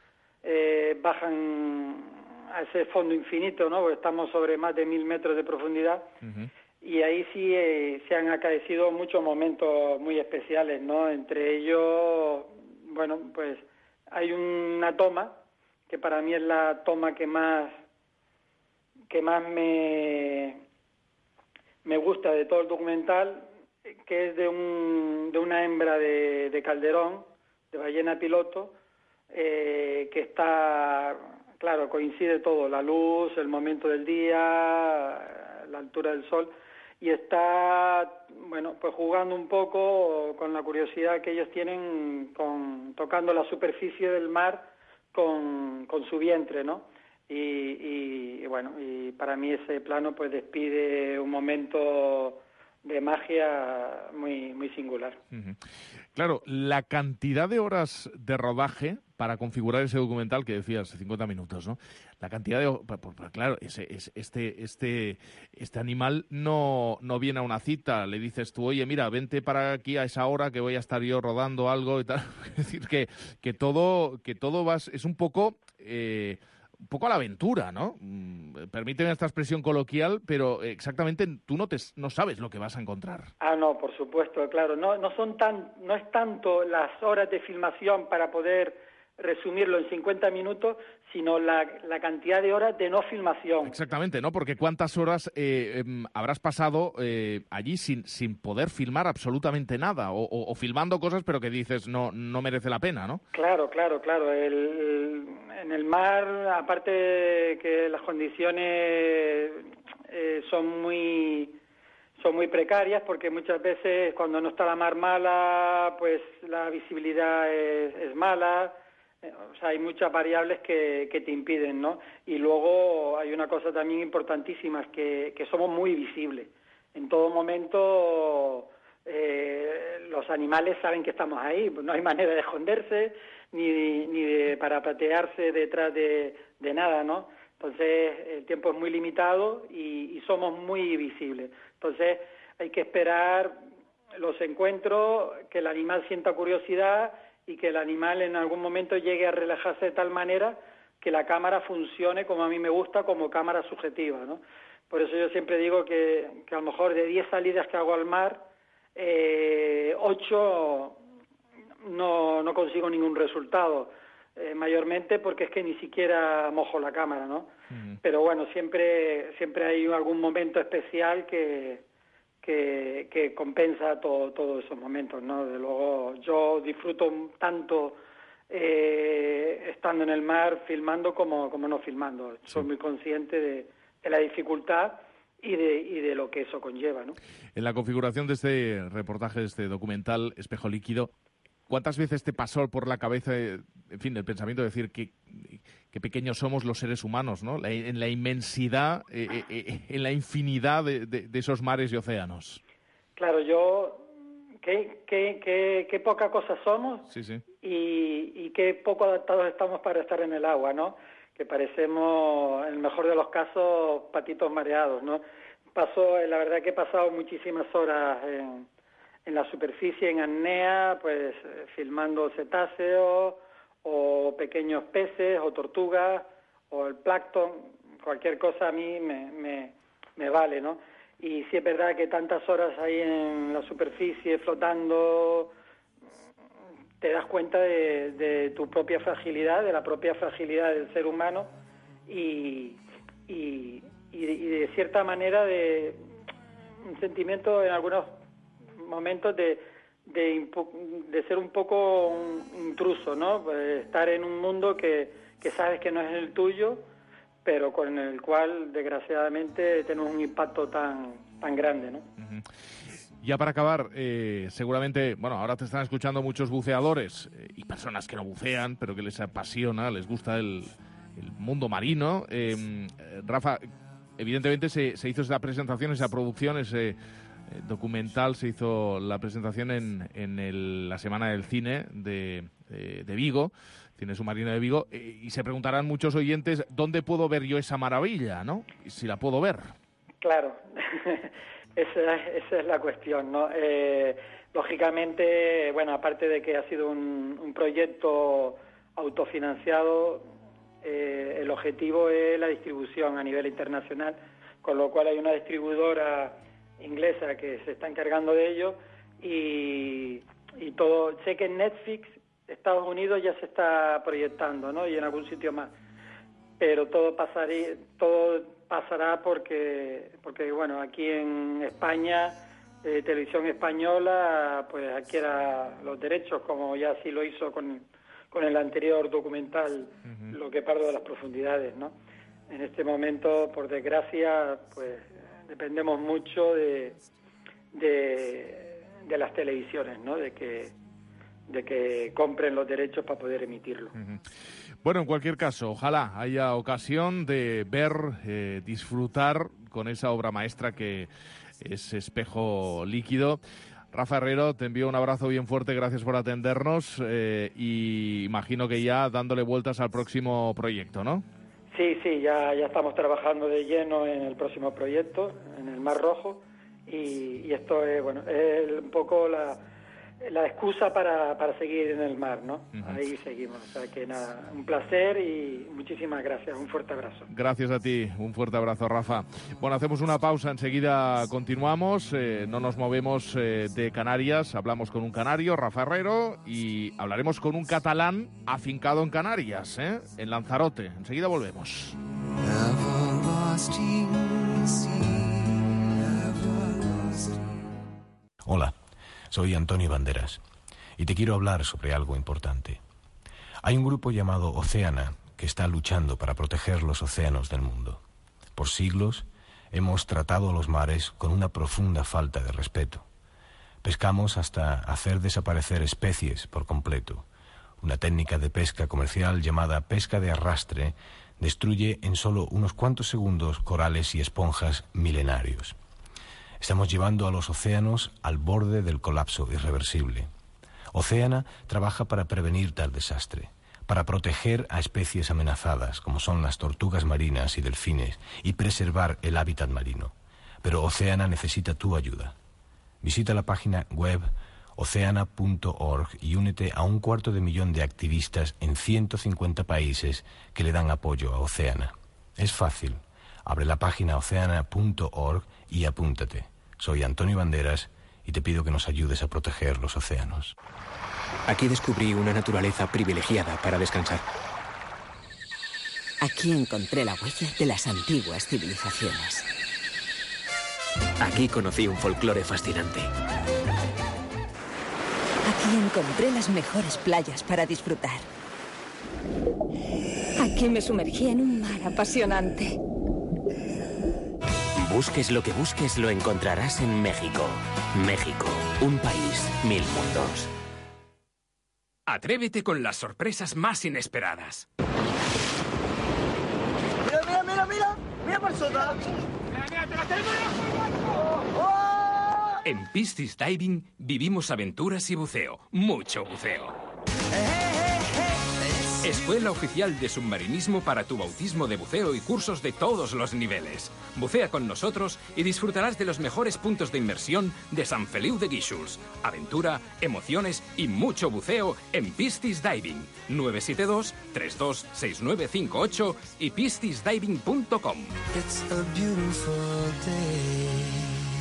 bajan a ese fondo infinito, ¿no? Porque estamos sobre más de 1000 metros de profundidad. Uh-huh. Y ahí sí se han acaecido muchos momentos muy especiales, ¿no? Entre ellos, bueno, pues hay una toma que para mí es la toma que más que más me gusta de todo el documental, que es de una hembra de Calderón, de ballena piloto, que está, claro, coincide todo, la luz, el momento del día, la altura del sol, y está, bueno, pues jugando un poco con la curiosidad que ellos tienen tocando la superficie del mar con su vientre, ¿no? Y bueno, y para mí ese plano pues despide un momento de magia muy, muy singular.
Claro, la cantidad de horas de rodaje para configurar ese documental que decías, 50 minutos, ¿no? La cantidad de... Claro, este animal no viene a una cita, le dices tú, oye, mira, vente para aquí a esa hora que voy a estar yo rodando algo y tal. Es decir, que todo es un poco a la aventura, ¿no? Permíteme esta expresión coloquial, pero exactamente tú no sabes lo que vas a encontrar.
No, por supuesto, claro. No es tanto las horas de filmación para poder resumirlo en 50 minutos, sino la cantidad de horas de no filmación.
Exactamente, ¿no? Porque ¿cuántas horas habrás pasado allí sin poder filmar absolutamente nada? O filmando cosas, pero que dices no merece la pena, ¿no?
Claro. En el mar, aparte que las condiciones son muy precarias, porque muchas veces cuando no está la mar mala, pues la visibilidad es mala. O sea, hay muchas variables que te impiden, ¿no? Y luego hay una cosa también importantísima, es que somos muy visibles. En todo momento los animales saben que estamos ahí, no hay manera de esconderse ni de parapatearse detrás de nada, ¿no? Entonces el tiempo es muy limitado y somos muy visibles. Entonces hay que esperar los encuentros, que el animal sienta curiosidad y que el animal en algún momento llegue a relajarse de tal manera que la cámara funcione como a mí me gusta, como cámara subjetiva, ¿no? Por eso yo siempre digo que a lo mejor de 10 salidas que hago al mar, 8 no consigo ningún resultado, mayormente porque es que ni siquiera mojo la cámara, ¿no? Pero bueno, siempre hay algún momento especial que compensa todos esos momentos, ¿no? De luego yo disfruto tanto estando en el mar filmando como no filmando. Soy muy consciente de la dificultad y de lo que eso conlleva, ¿no?
En la configuración de este reportaje, de este documental Espejo Líquido, ¿cuántas veces te pasó por la cabeza, en fin, el pensamiento de decir que pequeños somos los seres humanos, ¿no? En la inmensidad, en la infinidad de esos mares y océanos?
Claro, qué poca cosa somos.
Sí.
Y qué poco adaptados estamos para estar en el agua, ¿no? Que parecemos, en el mejor de los casos, patitos mareados, ¿no? La verdad que he pasado muchísimas horas en la superficie, en apnea, pues filmando cetáceos o pequeños peces o tortugas o el plancton, cualquier cosa a mí me vale, ¿no? Y sí es verdad que tantas horas ahí en la superficie flotando, te das cuenta de tu propia fragilidad, de la propia fragilidad del ser humano y de cierta manera de un sentimiento en algunos momentos de ser un poco un intruso, ¿no? Pues estar en un mundo que sabes que no es el tuyo, pero con el cual desgraciadamente tenemos un impacto tan grande, ¿no?
Ya para acabar, seguramente, bueno, ahora te están escuchando muchos buceadores y personas que no bucean, pero que les apasiona, les gusta el mundo marino. Rafa, evidentemente se hizo esa presentación, esa producción, ese documental, se hizo la presentación en la Semana del Cine de Vigo, Cine Submarino de Vigo, y se preguntarán muchos oyentes, ¿dónde puedo ver yo esa maravilla, no? Si la puedo ver.
Claro. Esa es la cuestión, ¿no? Lógicamente, bueno, aparte de que ha sido un proyecto autofinanciado, el objetivo es la distribución a nivel internacional, con lo cual hay una distribuidora inglesa que se está encargando de ello y todo. Sé que en Netflix, Estados Unidos ya se está proyectando, ¿no? Y en algún sitio más. Pero todo pasará porque bueno, aquí en España, Televisión Española, pues adquiera los derechos, como ya sí lo hizo con el anterior documental, Lo que pardo de las profundidades, ¿no? En este momento, por desgracia, pues dependemos mucho de las televisiones, ¿no? De que compren los derechos para poder emitirlo.
Bueno, en cualquier caso, ojalá haya ocasión de ver, disfrutar con esa obra maestra que es Espejo Líquido. Rafa Herrero, te envío un abrazo bien fuerte, gracias por atendernos y imagino que ya dándole vueltas al próximo proyecto, ¿no?
Sí, ya estamos trabajando de lleno en el próximo proyecto, en el Mar Rojo, y esto es, bueno, es un poco la excusa para seguir en el mar, ¿no? Ahí seguimos, o sea que nada, un placer y muchísimas gracias, un fuerte abrazo.
Gracias a ti, un fuerte abrazo, Rafa. Bueno, hacemos una pausa, enseguida continuamos, no nos movemos de Canarias, hablamos con un canario, Rafa Herrero, y hablaremos con un catalán afincado en Canarias, en Lanzarote. Enseguida volvemos.
Hola. Soy Antonio Banderas y te quiero hablar sobre algo importante. Hay un grupo llamado Oceana que está luchando para proteger los océanos del mundo. Por siglos hemos tratado a los mares con una profunda falta de respeto. Pescamos hasta hacer desaparecer especies por completo. Una técnica de pesca comercial llamada pesca de arrastre destruye en solo unos cuantos segundos corales y esponjas milenarios. Estamos llevando a los océanos al borde del colapso irreversible. Oceana trabaja para prevenir tal desastre, para proteger a especies amenazadas, como son las tortugas marinas y delfines, y preservar el hábitat marino. Pero Oceana necesita tu ayuda. Visita la página web oceana.org y únete a 250.000 de activistas en 150 países que le dan apoyo a Oceana. Es fácil. Abre la página oceana.org y apúntate. Soy Antonio Banderas y te pido que nos ayudes a proteger los océanos.
Aquí descubrí una naturaleza privilegiada para descansar.
Aquí encontré la huella de las antiguas civilizaciones.
Aquí conocí un folclore fascinante.
Aquí encontré las mejores playas para disfrutar.
Aquí me sumergí en un mar apasionante.
Busques lo que busques, lo encontrarás en México. México, un país, 1000 mundos.
Atrévete con las sorpresas más inesperadas.
¡Mira persona!
En Piscis Diving vivimos aventuras y buceo. Mucho buceo. Escuela oficial de submarinismo para tu bautismo de buceo y cursos de todos los niveles. Bucea con nosotros y disfrutarás de los mejores puntos de inmersión de Sant Feliu de Guíxols. Aventura, emociones y mucho buceo en Piscis Diving. 972 326958 y piscisdiving.com.
It's a beautiful day.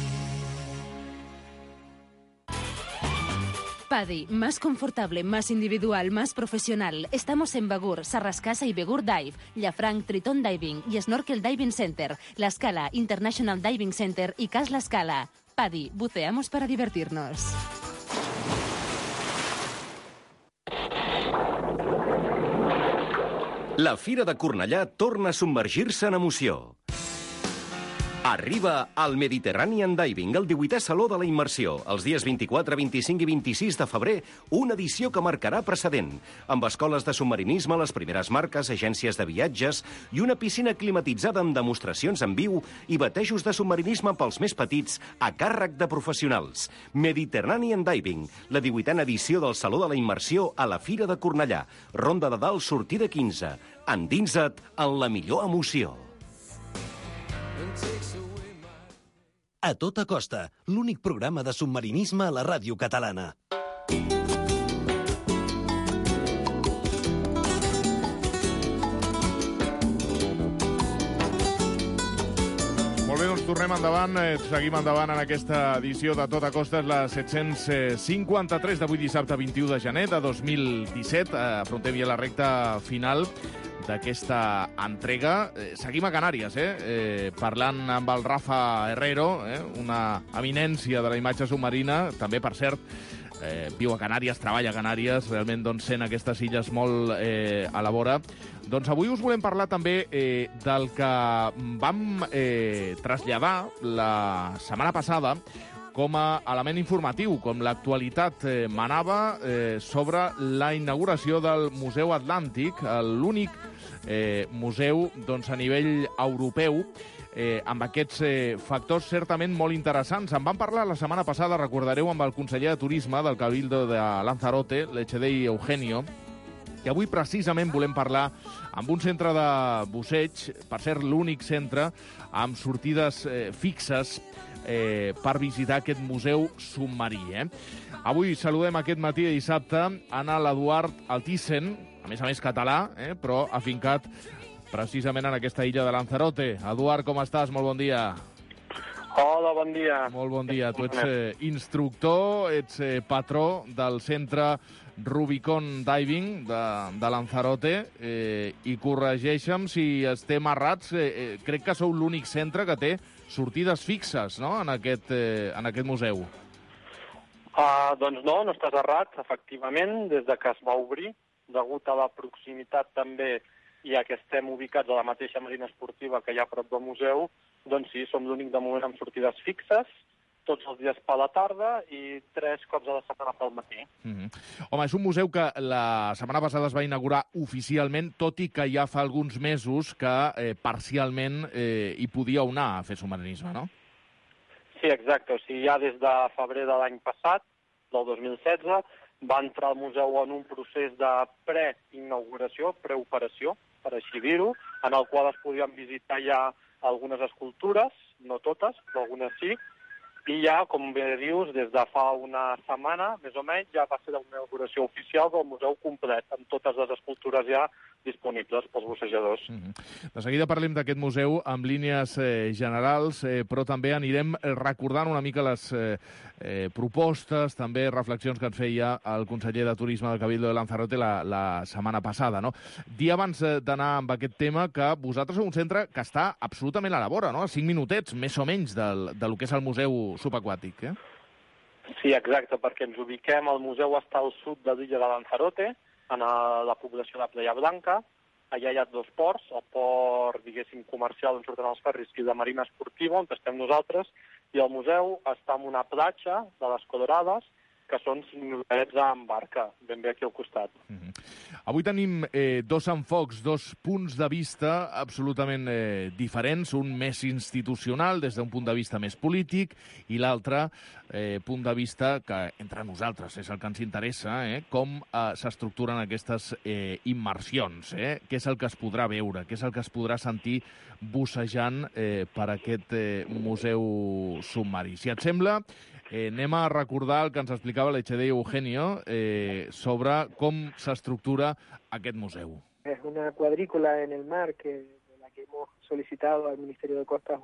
PADI, más confortable, más individual, más profesional. Estamos en Begur, Sarrascasa y Begur Dive, Llafranc, Triton Diving y Snorkel Diving Center, La Scala, International Diving Center y Cas La Scala. PADI, buceamos para divertirnos.
La Fira de Cornellà torna a submergir-se en emoció. Arriba al Mediterranean Diving, el 18è Saló de la Immersió. Els dies 24, 25 i 26 de febrer, una edició que marcarà precedent, amb escoles de submarinisme, les primeres marques, agències de viatges i una piscina climatitzada amb demostracions en viu i batejos de submarinisme pels més petits a càrrec de professionals. Mediterranean Diving, la 18a edició del Saló de la Immersió a la Fira de Cornellà. Ronda de Dalt, sortida 15. Endinsa't en la millor emoció.
A tota costa, l'únic programa de submarinisme a la ràdio catalana.
Molt bé, doncs tornem endavant, seguim endavant en aquesta edició de Tota Costa, és la 753 d'avui dissabte 21 de gener de 2017. Afrontem ja la recta final d'aquesta entrega. Seguim a Canàries, parlant amb el Rafa Herrero, una eminència de la imatge submarina, també, per cert, viu a Canàries, treballa a Canàries, realment doncs, sent aquestes illes molt a la vora. Doncs avui us volem parlar també del que vam traslladar la setmana passada com a element informatiu, com l'actualitat manava sobre la inauguració del Museu Atlàntic, l'únic museu doncs, a nivell europeu, amb aquests factors certament molt interessants. En vam parlar la setmana passada, recordareu, amb el conseller de Turisme del Cabildo de Lanzarote, l'Echedei Eugenio, que avui precisament volem parlar amb un centre de busseig, per cert, l'únic centre amb sortides fixes per visitar aquest museu submarí. Avui saludem aquest matí de dissabte l'Eduard Altissen, a més català, però afincat precisament en aquesta illa de Lanzarote. Eduard, com estàs? Molt bon dia.
Hola, bon dia.
Molt bon dia. Tu ets instructor, ets patró del centre Rubicon Diving de Lanzarote i corregeixa'm si estem errats. Crec que sou l'únic centre que té sortides fixes, no?, en aquest museu.
Doncs no estàs errat, efectivament, des de que es va obrir, degut a la proximitat també i ja que estem ubicats a la mateixa marina esportiva que hi ha a prop del museu, doncs sí, som l'únic de moment amb sortides fixes, tots els dies per la tarda i 3 cops a la setmana pel matí.
Home, és un museu que la setmana passada es va inaugurar oficialment, tot i que ja fa alguns mesos que parcialment hi podíeu anar a fer submarinisme, no?
Sí, exacte. O sigui, ja des de febrer de l'any passat, del 2016, va entrar al museu en un procés de preinauguració, preoperació, per així dir-ho, en el qual es podien visitar ja algunes escultures, no totes, però algunes sí, i ja, com bé dius, des de fa una setmana, més o menys, ja va ser la inauguració oficial del museu complet, amb totes les escultures ja disponibles pels bussejadors.
De seguida parlem d'aquest museu amb línies generals, però també anirem recordant una mica les propostes, també reflexions que ens feia el conseller de Turisme del Cabildo de Lanzarote la setmana passada, no? Dir abans d'anar amb aquest tema que vosaltres sou un centre que està absolutament a la vora, no? A 5 minutets, més o menys, del que és el museu subaquàtic,
Sí, exacte, perquè ens ubiquem, el museu està al sud de l'illa de Lanzarote, en la població de Playa Blanca. Allà hi ha 2 ports, el port, diguéssim, comercial on surten els ferris i la marina esportiva, on estem nosaltres, i el museu està en una platja de les Colorades, que són 5 minutets amb barca, ben bé aquí al costat.
Avui tenim 2 enfocs, 2 punts de vista absolutament diferents, un més institucional des d'un punt de vista més polític i l'altre punt de vista que entre nosaltres és el que ens interessa, com s'estructuren aquestes immersions, què és el que es podrà veure, què és el que es podrà sentir bussejant per aquest museu submarí. Si et sembla, anem a recordar el que ens explicava l'Echedei Eugenio sobre com s'estructura aquest museu.
Es una cuadrícula en el mar de la que hemos solicitado al Ministerio de Costas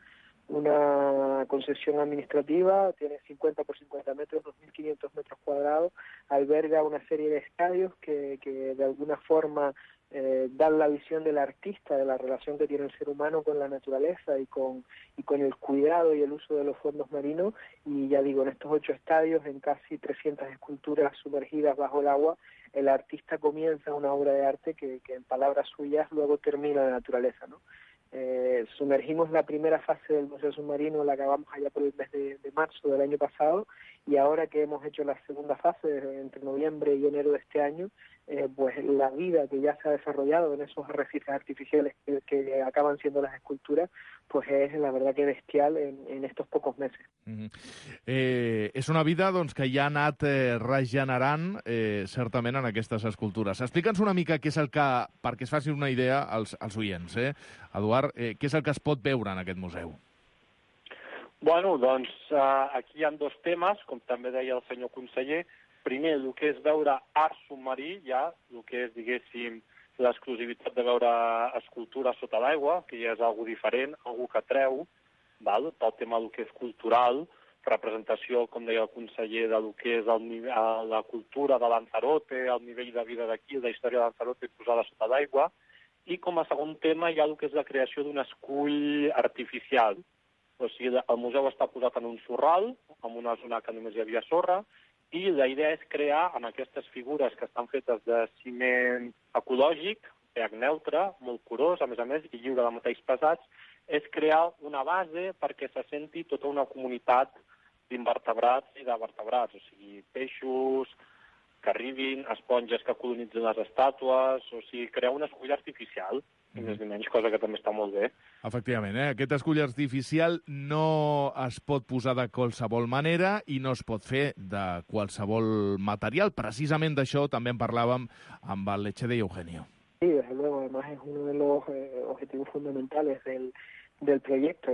una concesión administrativa, tiene 50 por 50 metros, 2.500 metros cuadrados, alberga una serie de estadios que de alguna forma dan la visión del artista, de la relación que tiene el ser humano con la naturaleza y con el cuidado y el uso de los fondos marinos. Y ya digo, en estos 8 estadios, en casi 300 esculturas sumergidas bajo el agua, el artista comienza una obra de arte que en palabras suyas luego termina en la naturaleza, ¿no? Sumergimos la primera fase del Museo Submarino, la acabamos allá por el mes de marzo del año pasado, y ahora que hemos hecho la segunda fase, entre noviembre y enero de este año, pues la vida que ya se ha desarrollado en esos arrecifes artificiales que acaban siendo las esculturas, pues es la verdad que bestial en estos pocos meses.
És una vida doncs, que ja ha anat regenerant certament en aquestes escultures. Explica'ns una mica què és el que, perquè es facin una idea als oients, Eduard, què és el que es pot veure en aquest museu?
Bueno, doncs aquí hi ha 2 temes, com també deia el senyor conseller. Primer, el que és veure art submarí, ja, el que és, diguéssim, l'exclusivitat de veure escultures sota l'aigua, que ja és algo diferent, algo que treu, val? Pel tema del que és cultural, representació, com deia el conseller, del que és la cultura de Lanzarote, el nivell de vida d'aquí, la història de Lanzarote posada sota l'aigua, I com a segon tema hi ha el que és la creació d'un escull artificial. O sigui, el museu està posat en un sorral, en una zona que només hi havia sorra, i la idea és crear amb aquestes figures que estan fetes de ciment ecològic, pH neutre, molt curós, a més, i lliure de metalls pesats, és crear una base perquè se senti tota una comunitat d'invertebrats i de vertebrats, o sigui, peixos que arribin, esponges que colonitzen les estàtues, o sigui, crear un escull artificial, ni més ni menys, cosa que també està molt bé.
Efectivament, aquest escull artificial no es pot posar de qualsevol manera i no es pot fer de qualsevol material. Precisament d'això també en parlàvem amb el Lechede y Eugenio.
Sí, desde luego, además es uno de los objetivos fundamentales del proyecto,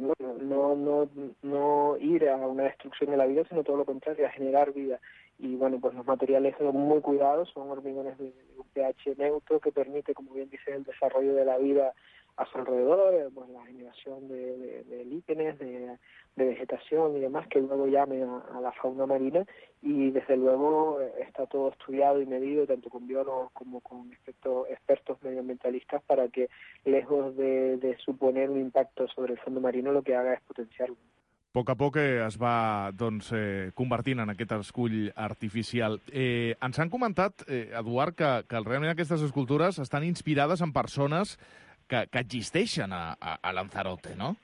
no ir a una destrucción de la vida, sino todo lo contrario, a generar vida. Y bueno, pues los materiales son muy cuidados, son hormigones de un pH neutro que permite, como bien dice, el desarrollo de la vida a su alrededor, pues la generación de líquenes, de vegetación y demás, que luego llame a la fauna marina, y desde luego está todo estudiado y medido tanto con biólogos como con expertos medioambientalistas para que, lejos de suponer un impacto sobre el fondo marino, lo que haga es potenciarlo.
A poc es va convertint en aquest escull artificial. Ens han comentat, Eduard, que realment aquestes escultures estan inspirades en persones que existeixen a Lanzarote, no?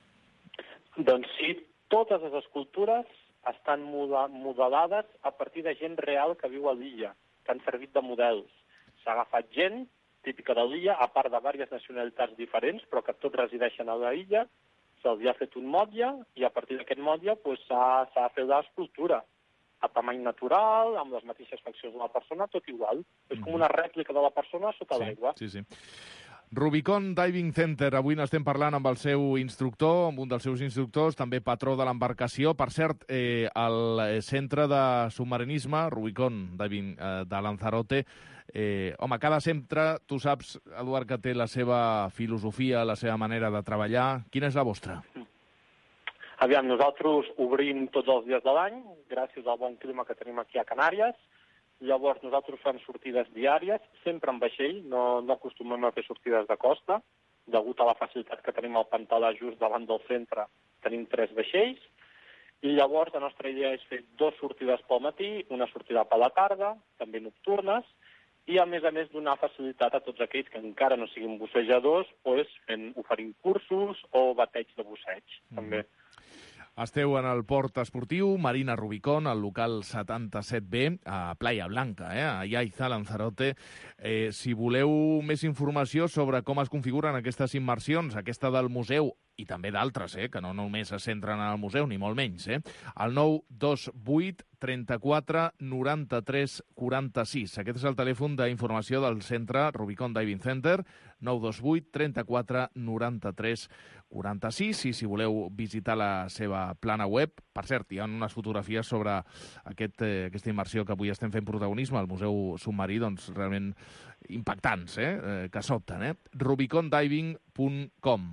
Doncs sí, totes les escultures estan modelades a partir de gent real que viu a l'illa, que han servit de models. S'ha agafat gent típica de l'illa, a part de diverses nacionalitats diferents, però que tots resideixen a l'illa, se'ls ha fet un motlle i a partir d'aquest motlle s'ha fet l'escultura a tamany natural, amb les mateixes faccions de la persona, tot igual. És com una rèplica de la persona sota l'aigua.
Sí. Rubicon Diving Center. Avui n'estem parlant amb el seu instructor, amb un dels seus instructors, també patró de l'embarcació. Per cert, el centre de submarinisme, Rubicon Diving de Lanzarote, cada centre, tu saps, Eduard, que té la seva filosofia, la seva manera de treballar. Quina és la vostra?
Aviam, nosaltres obrim tots els dies de l'any, gràcies al bon clima que tenim aquí a Canàries. Llavors, nosaltres fem sortides diàries, sempre en vaixell, no acostumem a fer sortides de costa. Degut a la facilitat que tenim al pantà just davant del centre, tenim 3 vaixells. I llavors, la nostra idea és fer 2 sortides pel matí, una sortida per la tarda, també nocturnes, i a més donar facilitat a tots aquells que encara no siguin bussejadors, oferint cursos o bateig de busseig, també.
Esteu en el port esportiu Marina Rubicon, al local 77B, a Playa Blanca, a Yaiza, Lanzarote. Si voleu més informació sobre com es configuren aquestes immersions, aquesta del museu, i també d'altres, que no només es centren en el museu, ni molt menys, el 928 34 93 46. Aquest és el telèfon d'informació del centre Rubicon Diving Center, 928 34 93 46. I si voleu visitar la seva plana web, per cert, hi ha unes fotografies sobre aquesta immersió que avui estem fent protagonisme al Museu Submarí, doncs realment impactants, que sobten, rubicondiving.com,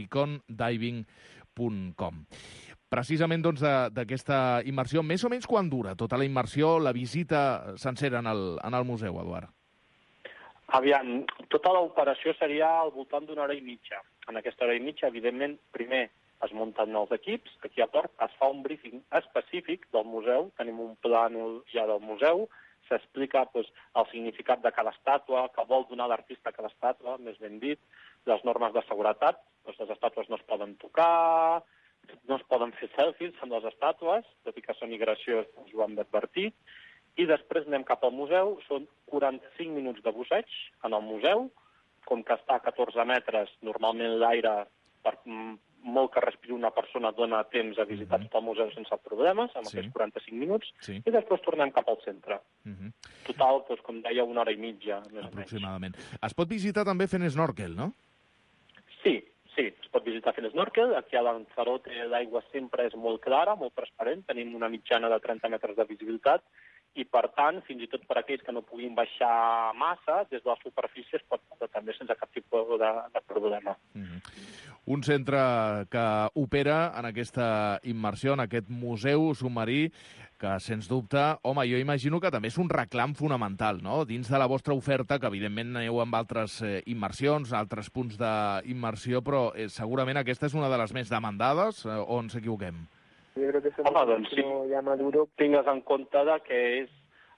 rubicondiving.com. Precisament doncs, d'aquesta immersió, més o menys quan dura tota la immersió, la visita sencera en el museu, Eduard?
Aviam, tota l'operació seria al voltant d'una hora i mitja. En aquesta hora i mitja, evidentment, primer es munten els equips, aquí a port es fa un briefing específic del museu, tenim un plànol ja del museu, s'explica el significat de cada estàtua, que vol donar l'artista a cada estàtua, més ben dit, les normes de seguretat, les estàtues no es poden tocar, no es poden fer selfies amb les estàtues, tot i que són migracions, ens ho hem d'advertir, i després anem cap al museu, són 45 minuts de busseig en el museu, com que està a 14 metres, normalment l'aire, per molt que respiri una persona, dona temps a visitar tot el museu sense problemes, amb aquests 45 minuts, i després tornem cap al centre. Total, com deia, una hora i mitja, més o menys.
Aproximadament. Es pot visitar també fent snorkel, no?
Sí, es pot visitar fent snorkel. Aquí a Lanzarote l'aigua sempre és molt clara, molt transparent, tenim una mitjana de 30 metres de visibilitat, i per tant, fins i tot per aquells que no puguin baixar massa, des de la superfície es pot passar també sense cap tipus de problema.
Un centre que opera en aquesta immersió, en aquest museu submarí, que, sens dubte, home, jo imagino que també és un reclam fonamental, no?, dins de la vostra oferta, que evidentment aneu amb altres immersions, altres punts d'immersió, però segurament aquesta és una de les més demandades, o ens equivoquem?
Jo crec que
home, doncs sí, ja maduro. Tingues en compte que és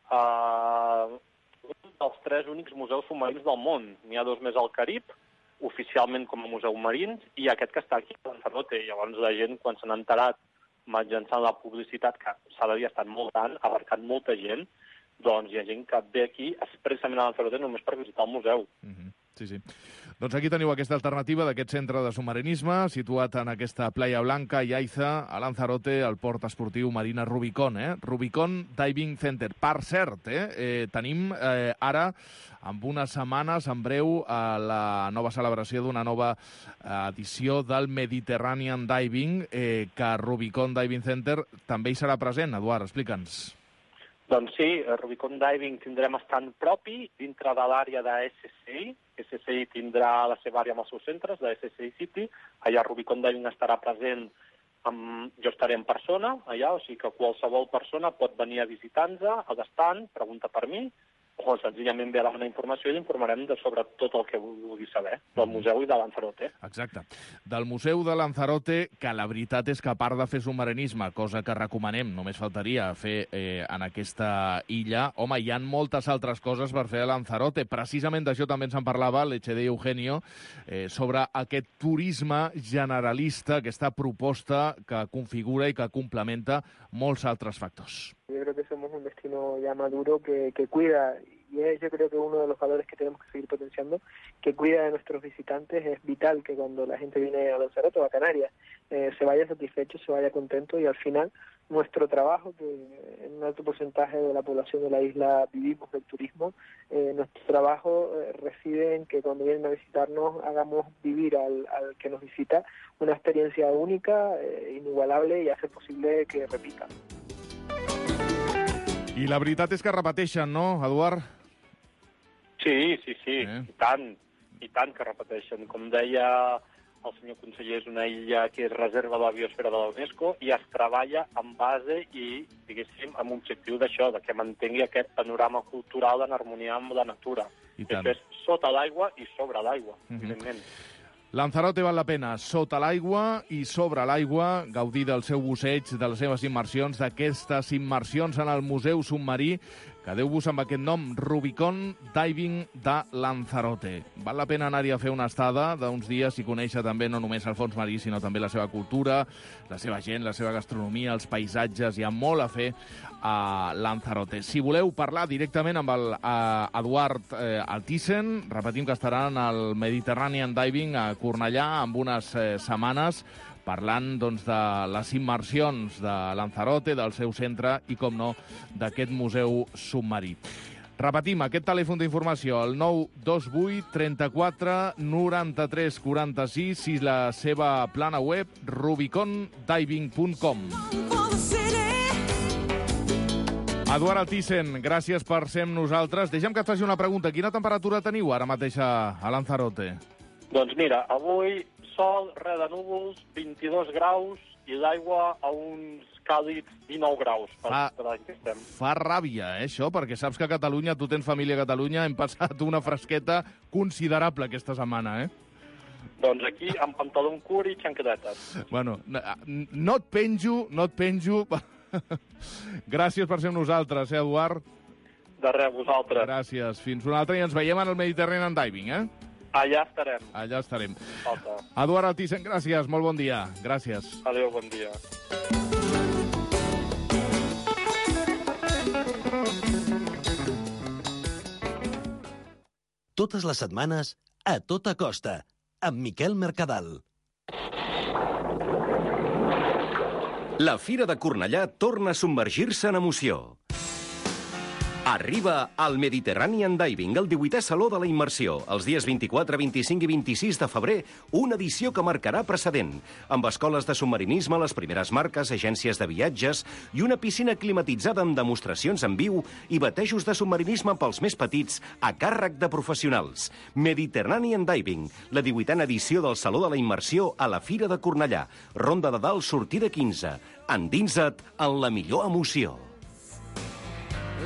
un dels 3 únics museus submarins del món. N'hi ha 2 més al Carib, oficialment com a museu marins, i aquest que està aquí a Lanzarote. Llavors la gent, quan s'han enterat mitjançant la publicitat, que s'ha de dir ha estat molt gran, ha abarcat molta gent, doncs hi ha gent que ve aquí expressament a Lanzarote només per visitar el museu.
Sí, sí. Doncs aquí teniu aquesta alternativa d'aquest centre de submarinisme, situat en aquesta Playa Blanca i Aiza, a Lanzarote, al port esportiu Marina Rubicon, Rubicon Diving Center. Per cert, tenim ara, amb unes setmanes, en breu, la nova celebració d'una nova edició del Mediterranean Diving, que Rubicon Diving Center també hi serà present. Eduard, explica'ns.
Doncs sí, a Rubicon Diving tindrem estant propi dintre de l'àrea de SSI. SSI tindrà la seva àrea amb els seus centres, de SSI City. Allà Rubicon Diving estarà present, jo estaré en persona allà, o sigui que qualsevol persona pot venir a visitar-nos a l'estant, pregunta per mi, o senzillament ve a demanar informació i l'informarem sobre tot el que vulgui saber del museu i de Lanzarote.
Exacte. Del museu de Lanzarote, que la veritat és que a part de fer submarinisme, cosa que recomanem, només faltaria fer en aquesta illa, home, hi ha moltes altres coses per fer a Lanzarote. Precisament d'això també ens en parlava l'HD Eugenio, sobre aquest turisme generalista, aquesta proposta que configura i que complementa molts altres factors.
Yo creo que somos un destino ya maduro que cuida, y yo creo que uno de los valores que tenemos que seguir potenciando, que cuida de nuestros visitantes. Es vital que cuando la gente viene a Lanzarote o a Canarias se vaya satisfecho, se vaya contento, y al final nuestro trabajo, que en un alto porcentaje de la población de la isla vivimos del turismo, nuestro trabajo reside en que cuando vienen a visitarnos hagamos vivir al que nos visita una experiencia única, inigualable, y hacer posible que repita.
I la veritat és que repeteixen, no, Eduard?
Sí, i tant que repeteixen. Com deia el senyor conseller, és una illa que és reserva de la biosfera de la UNESCO i es treballa en base i, diguéssim, amb objectiu d'això, que mantengui aquest panorama cultural en harmonia amb la natura. Això és sota l'aigua i sobre l'aigua, evidentment.
Lanzarote val la pena, sota l'aigua i sobre l'aigua, gaudir del seu busseig, de les seves immersions, d'aquestes immersions en el Museu Submarí. Quedeu-vos amb aquest nom, Rubicon Diving de Lanzarote. Val la pena anar-hi a fer una estada d'uns dies i conèixer també no només el fons marí, sinó també la seva cultura, la seva gent, la seva gastronomia, els paisatges. Hi ha molt a fer a Lanzarote. Si voleu parlar directament amb Eduard Altisent, repetim que estaran al Mediterranean Diving a Cornellà amb unes setmanes, parlant doncs, de les immersions de Lanzarote, del seu centre i, com no, d'aquest museu submarí. Repetim, aquest telèfon d'informació, el 928 34 93 46 i la seva plana web rubicondiving.com. Eduard Altisent, gràcies per ser amb nosaltres. Deixa'm que et faci una pregunta. Quina temperatura teniu ara mateix a Lanzarote?
Doncs mira, avui sol, res de núvols, 22 graus i l'aigua a uns càlids 19 graus per l'any que estem.
Fa ràbia, això, perquè saps que a Catalunya, tu tens família a Catalunya, hem passat una fresqueta considerable aquesta setmana,
Doncs aquí, amb pantaló curt i xanqueretes.
Bueno, no et penjo. Gràcies per ser amb nosaltres, Eduard?
De res, vosaltres.
Gràcies. Fins una altra i ens veiem en el Mediterranean Diving,
Allà estarem.
Allà estarem. Eduard Altisent, gràcies, molt bon dia. Gràcies.
Adéu, bon dia.
Totes les setmanes, a tota costa, amb Miquel Mercadal.
La Fira de Cornellà torna a submergir-se en emoció. Arriba al Mediterranean Diving, el 18è Saló de la Immersió. Els dies 24, 25 i 26 de febrer, una edició que marcarà precedent, amb escoles de submarinisme, les primeres marques, agències de viatges i una piscina climatitzada amb demostracions en viu i batejos de submarinisme pels més petits a càrrec de professionals. Mediterranean Diving, la 18a edició del Saló de la Immersió a la Fira de Cornellà. Ronda de Dalt, sortida 15. Endinsa't en la millor emoció.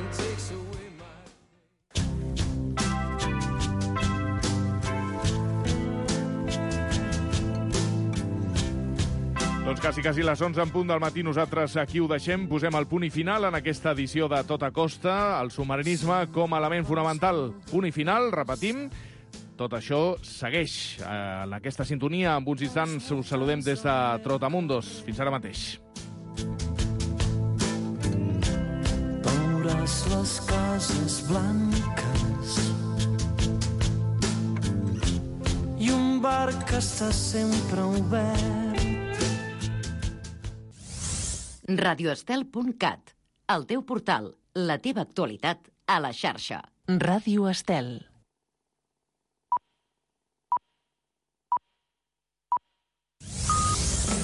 Doncs quasi les 11 en punt del matí, nosaltres aquí ho deixem, posem el punt i final en aquesta edició de Tota Costa, el submarinisme com a element fonamental. Punt i final, repetim, tot això segueix en aquesta sintonia. En uns instants us saludem des de Trotamundos. Fins ara mateix.
Veuràs les cases blanques i un bar que està sempre obert.
radioestel.cat, el teu portal, la teva actualitat a la xarxa.
Ràdio Estel.